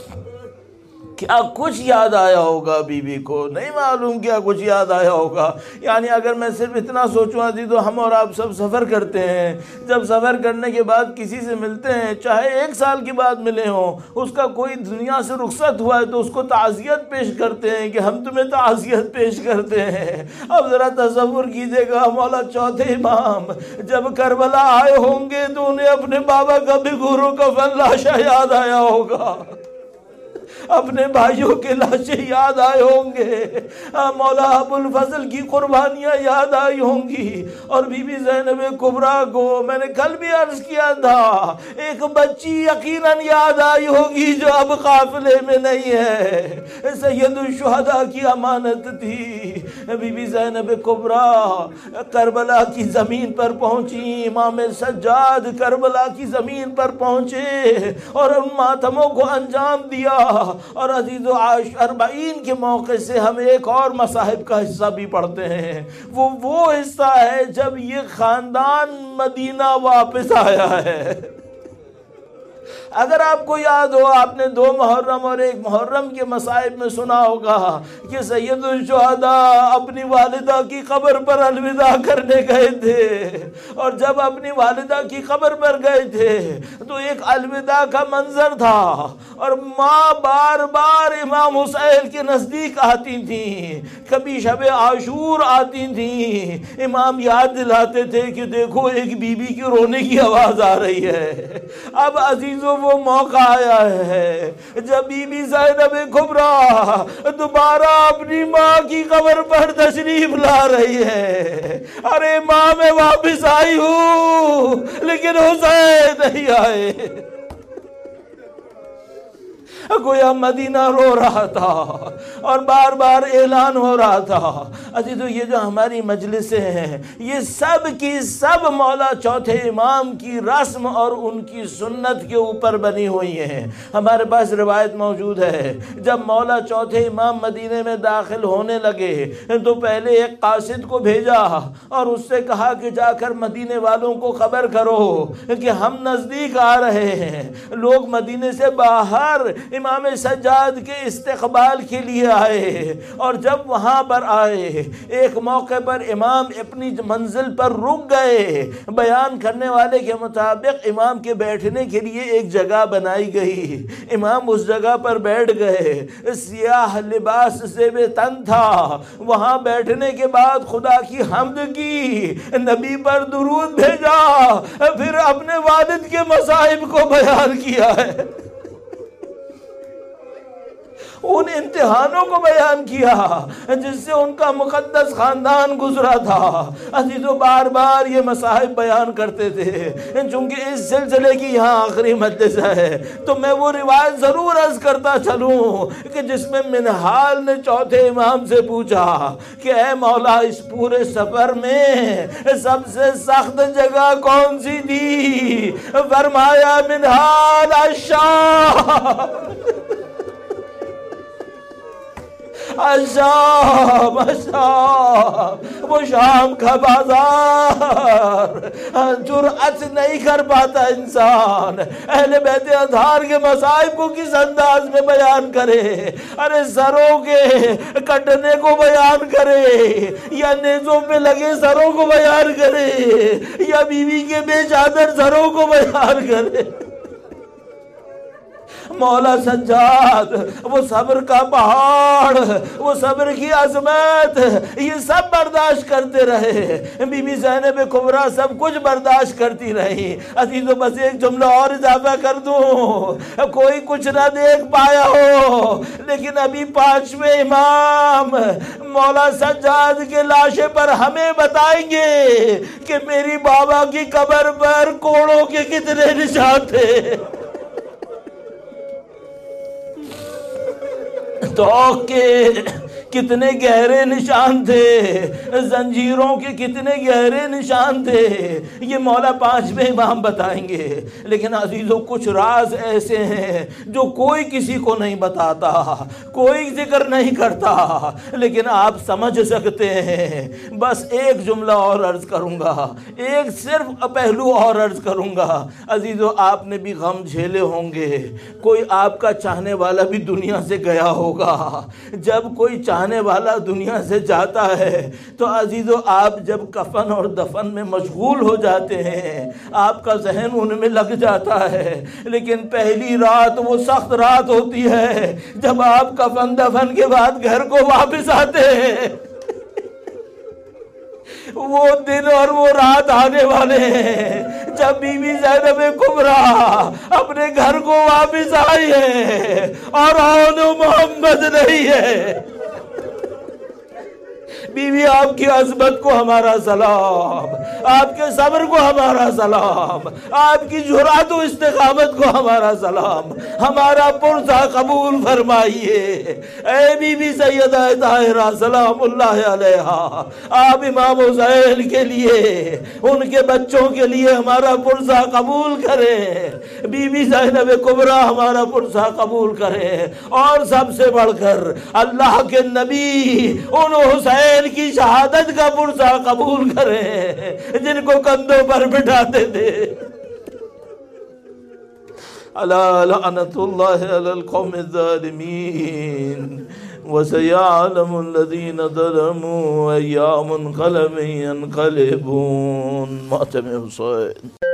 کیا کچھ یاد آیا ہوگا بی بی کو، نہیں معلوم کیا کچھ یاد آیا ہوگا۔ یعنی اگر میں صرف اتنا سوچوں عزیز تو ہم اور آپ سب سفر کرتے ہیں، جب سفر کرنے کے بعد کسی سے ملتے ہیں، چاہے 1 سال کے بعد ملے ہوں، اس کا کوئی دنیا سے رخصت ہوا ہے تو اس کو تعزیت پیش کرتے ہیں کہ ہم تمہیں تعزیت پیش کرتے ہیں۔ اب ذرا تصور کیجئے گا مولا چوتھے امام جب کربلا آئے ہوں گے تو انہیں اپنے بابا کا بھی گورو کا فن لاشا یاد آیا ہوگا، اپنے بھائیوں کے لاشیں یاد آئے ہوں گے، مولا ابو الفضل کی قربانیاں یاد آئی ہوں گی، اور بی بی زینب کبریٰ کو میں نے کل بھی عرض کیا تھا ایک بچی یقیناً یاد آئی ہوگی جو اب قافلے میں نہیں ہے، سید الشہداء کی امانت تھی۔ بی بی زینب کبریٰ کربلا کی زمین پر پہنچی، امام سجاد کربلا کی زمین پر پہنچے اور ان ماتموں کو انجام دیا۔ اور عزیز و 40 کے موقع سے ہم ایک اور مصاحب کا حصہ بھی پڑھتے ہیں، وہ حصہ ہے جب یہ خاندان مدینہ واپس آیا ہے۔ اگر آپ کو یاد ہو، آپ نے 2 محرم اور 1 محرم کے مصائب میں سنا ہوگا کہ سید الشہداء اپنی والدہ کی قبر پر الوداع کرنے گئے تھے، اور جب اپنی والدہ کی قبر پر گئے تھے تو ایک الوداع کا منظر تھا، اور ماں بار بار امام حسین کے نزدیک آتی تھیں، کبھی شب عاشور آتی تھیں، امام یاد دلاتے تھے کہ دیکھو ایک بی بی کی رونے کی آواز آ رہی ہے۔ اب عزیزوں وہ موقع آیا ہے جب بی بی زینب کبریٰ دوبارہ اپنی ماں کی قبر پر تشریف لا رہی ہے۔ ارے ماں میں واپس آئی ہوں لیکن حسین نہیں آئے۔ گویا مدینہ رو رہا تھا اور بار بار اعلان ہو رہا تھا۔ عزیزو یہ جو ہماری مجلسیں ہیں یہ سب کی سب مولا چوتھے امام کی رسم اور ان کی سنت کے اوپر بنی ہوئی ہیں۔ ہمارے پاس روایت موجود ہے جب مولا چوتھے امام مدینے میں داخل ہونے لگے تو پہلے ایک قاصد کو بھیجا اور اس سے کہا کہ جا کر مدینے والوں کو خبر کرو کہ ہم نزدیک آ رہے ہیں۔ لوگ مدینے سے باہر امام سجاد کے استقبال کے لیے آئے اور جب وہاں پر آئے ایک موقع پر امام اپنی منزل پر رک گئے۔ بیان کرنے والے کے مطابق امام کے بیٹھنے کے لیے ایک جگہ بنائی گئی، امام اس جگہ پر بیٹھ گئے، سیاہ لباس زیب تن تھا۔ وہاں بیٹھنے کے بعد خدا کی حمد کی، نبی پر درود بھیجا، پھر اپنے والد کے مصائب کو بیان کیا ہے، ان امتحانوں کو بیان کیا جس سے ان کا مقدس خاندان گزرا تھا۔ عزیزو بار بار یہ مصائب بیان کرتے تھے۔ چونکہ اس سلسلے کی یہاں آخری مجلس ہے تو میں وہ روایت ضرور عرض کرتا چلوں کہ جس میں منہال نے چوتھے امام سے پوچھا کہ اے مولا اس پورے سفر میں سب سے سخت جگہ کون سی تھی؟ فرمایا منہال الشام، شام وہ شام کا بازار جرأت نہیں کر پاتا انسان اہل بیت اطہار کے مصائب کو کس انداز میں بیان کرے۔ ارے سروں کے کٹنے کو بیان کرے یا نیزوں پہ لگے سروں کو بیان کرے یا بیوی کے بے چادر سروں کو بیان کرے۔ مولا سجاد وہ صبر کا پہاڑ، وہ صبر کی عظمت، یہ سب برداشت کرتے رہے۔ بی بی زینب کبریٰ سب کچھ برداشت کرتی رہی۔ عزیزو بس ایک جملہ اور اضافہ کر دوں، کوئی کچھ نہ دیکھ پایا ہو لیکن ابھی پانچویں امام مولا سجاد کے لاشے پر ہمیں بتائیں گے کہ میری بابا کی قبر پر کوڑوں کے کتنے نشان تھے، توق کے کتنے گہرے نشان تھے، زنجیروں کے کتنے گہرے نشان تھے، یہ مولا پانچویں امام بتائیں گے۔ لیکن عزیزو کچھ راز ایسے ہیں جو کوئی کسی کو نہیں بتاتا، کوئی ذکر نہیں کرتا، لیکن آپ سمجھ سکتے ہیں۔ بس ایک جملہ اور عرض کروں گا، ایک صرف پہلو اور عرض کروں گا۔ عزیزو آپ نے بھی غم جھیلے ہوں گے، کوئی آپ کا چاہنے والا بھی دنیا سے گیا ہوگا۔ جب کوئی چاہنے والا دنیا سے جاتا ہے تو عزیزو آپ جب کفن اور دفن میں مشغول ہو جاتے ہیں، آپ کا ذہن ان میں لگ جاتا ہے، لیکن پہلی رات وہ سخت رات ہوتی ہے جب آپ کفن دفن کے بعد گھر کو واپس آتے ہیں۔ وہ دن اور وہ رات آنے والے ہیں جب بی بی زینب کبریٰ اپنے گھر کو واپس آئی ہے اور آن محمد نہیں ہے۔ بیوی آپ کی عظمت کو ہمارا سلام، آپ کے صبر کو ہمارا سلام، آپ کی جرأت و استقامت کو ہمارا سلام، ہمارا پرسہ قبول فرمائیے۔ اے بی بی سیدہ طاہرہ سلام اللہ علیہا، آپ امام حسین کے لیے، ان کے بچوں کے لیے ہمارا پرسہ قبول کریں، بی بی زینب کبریٰ ہمارا پرسہ قبول کریں، اور سب سے بڑھ کر اللہ کے نبی ان حسین کی شہادت کا پرسہ قبول کریں جن کو کندھوں پر بٹھاتے تھے۔ الا لعنت اللہ علی القوم الظالمین وسيعلم الذين ظلموا أيام منقلب ينقلبون۔ ماتم حسین۔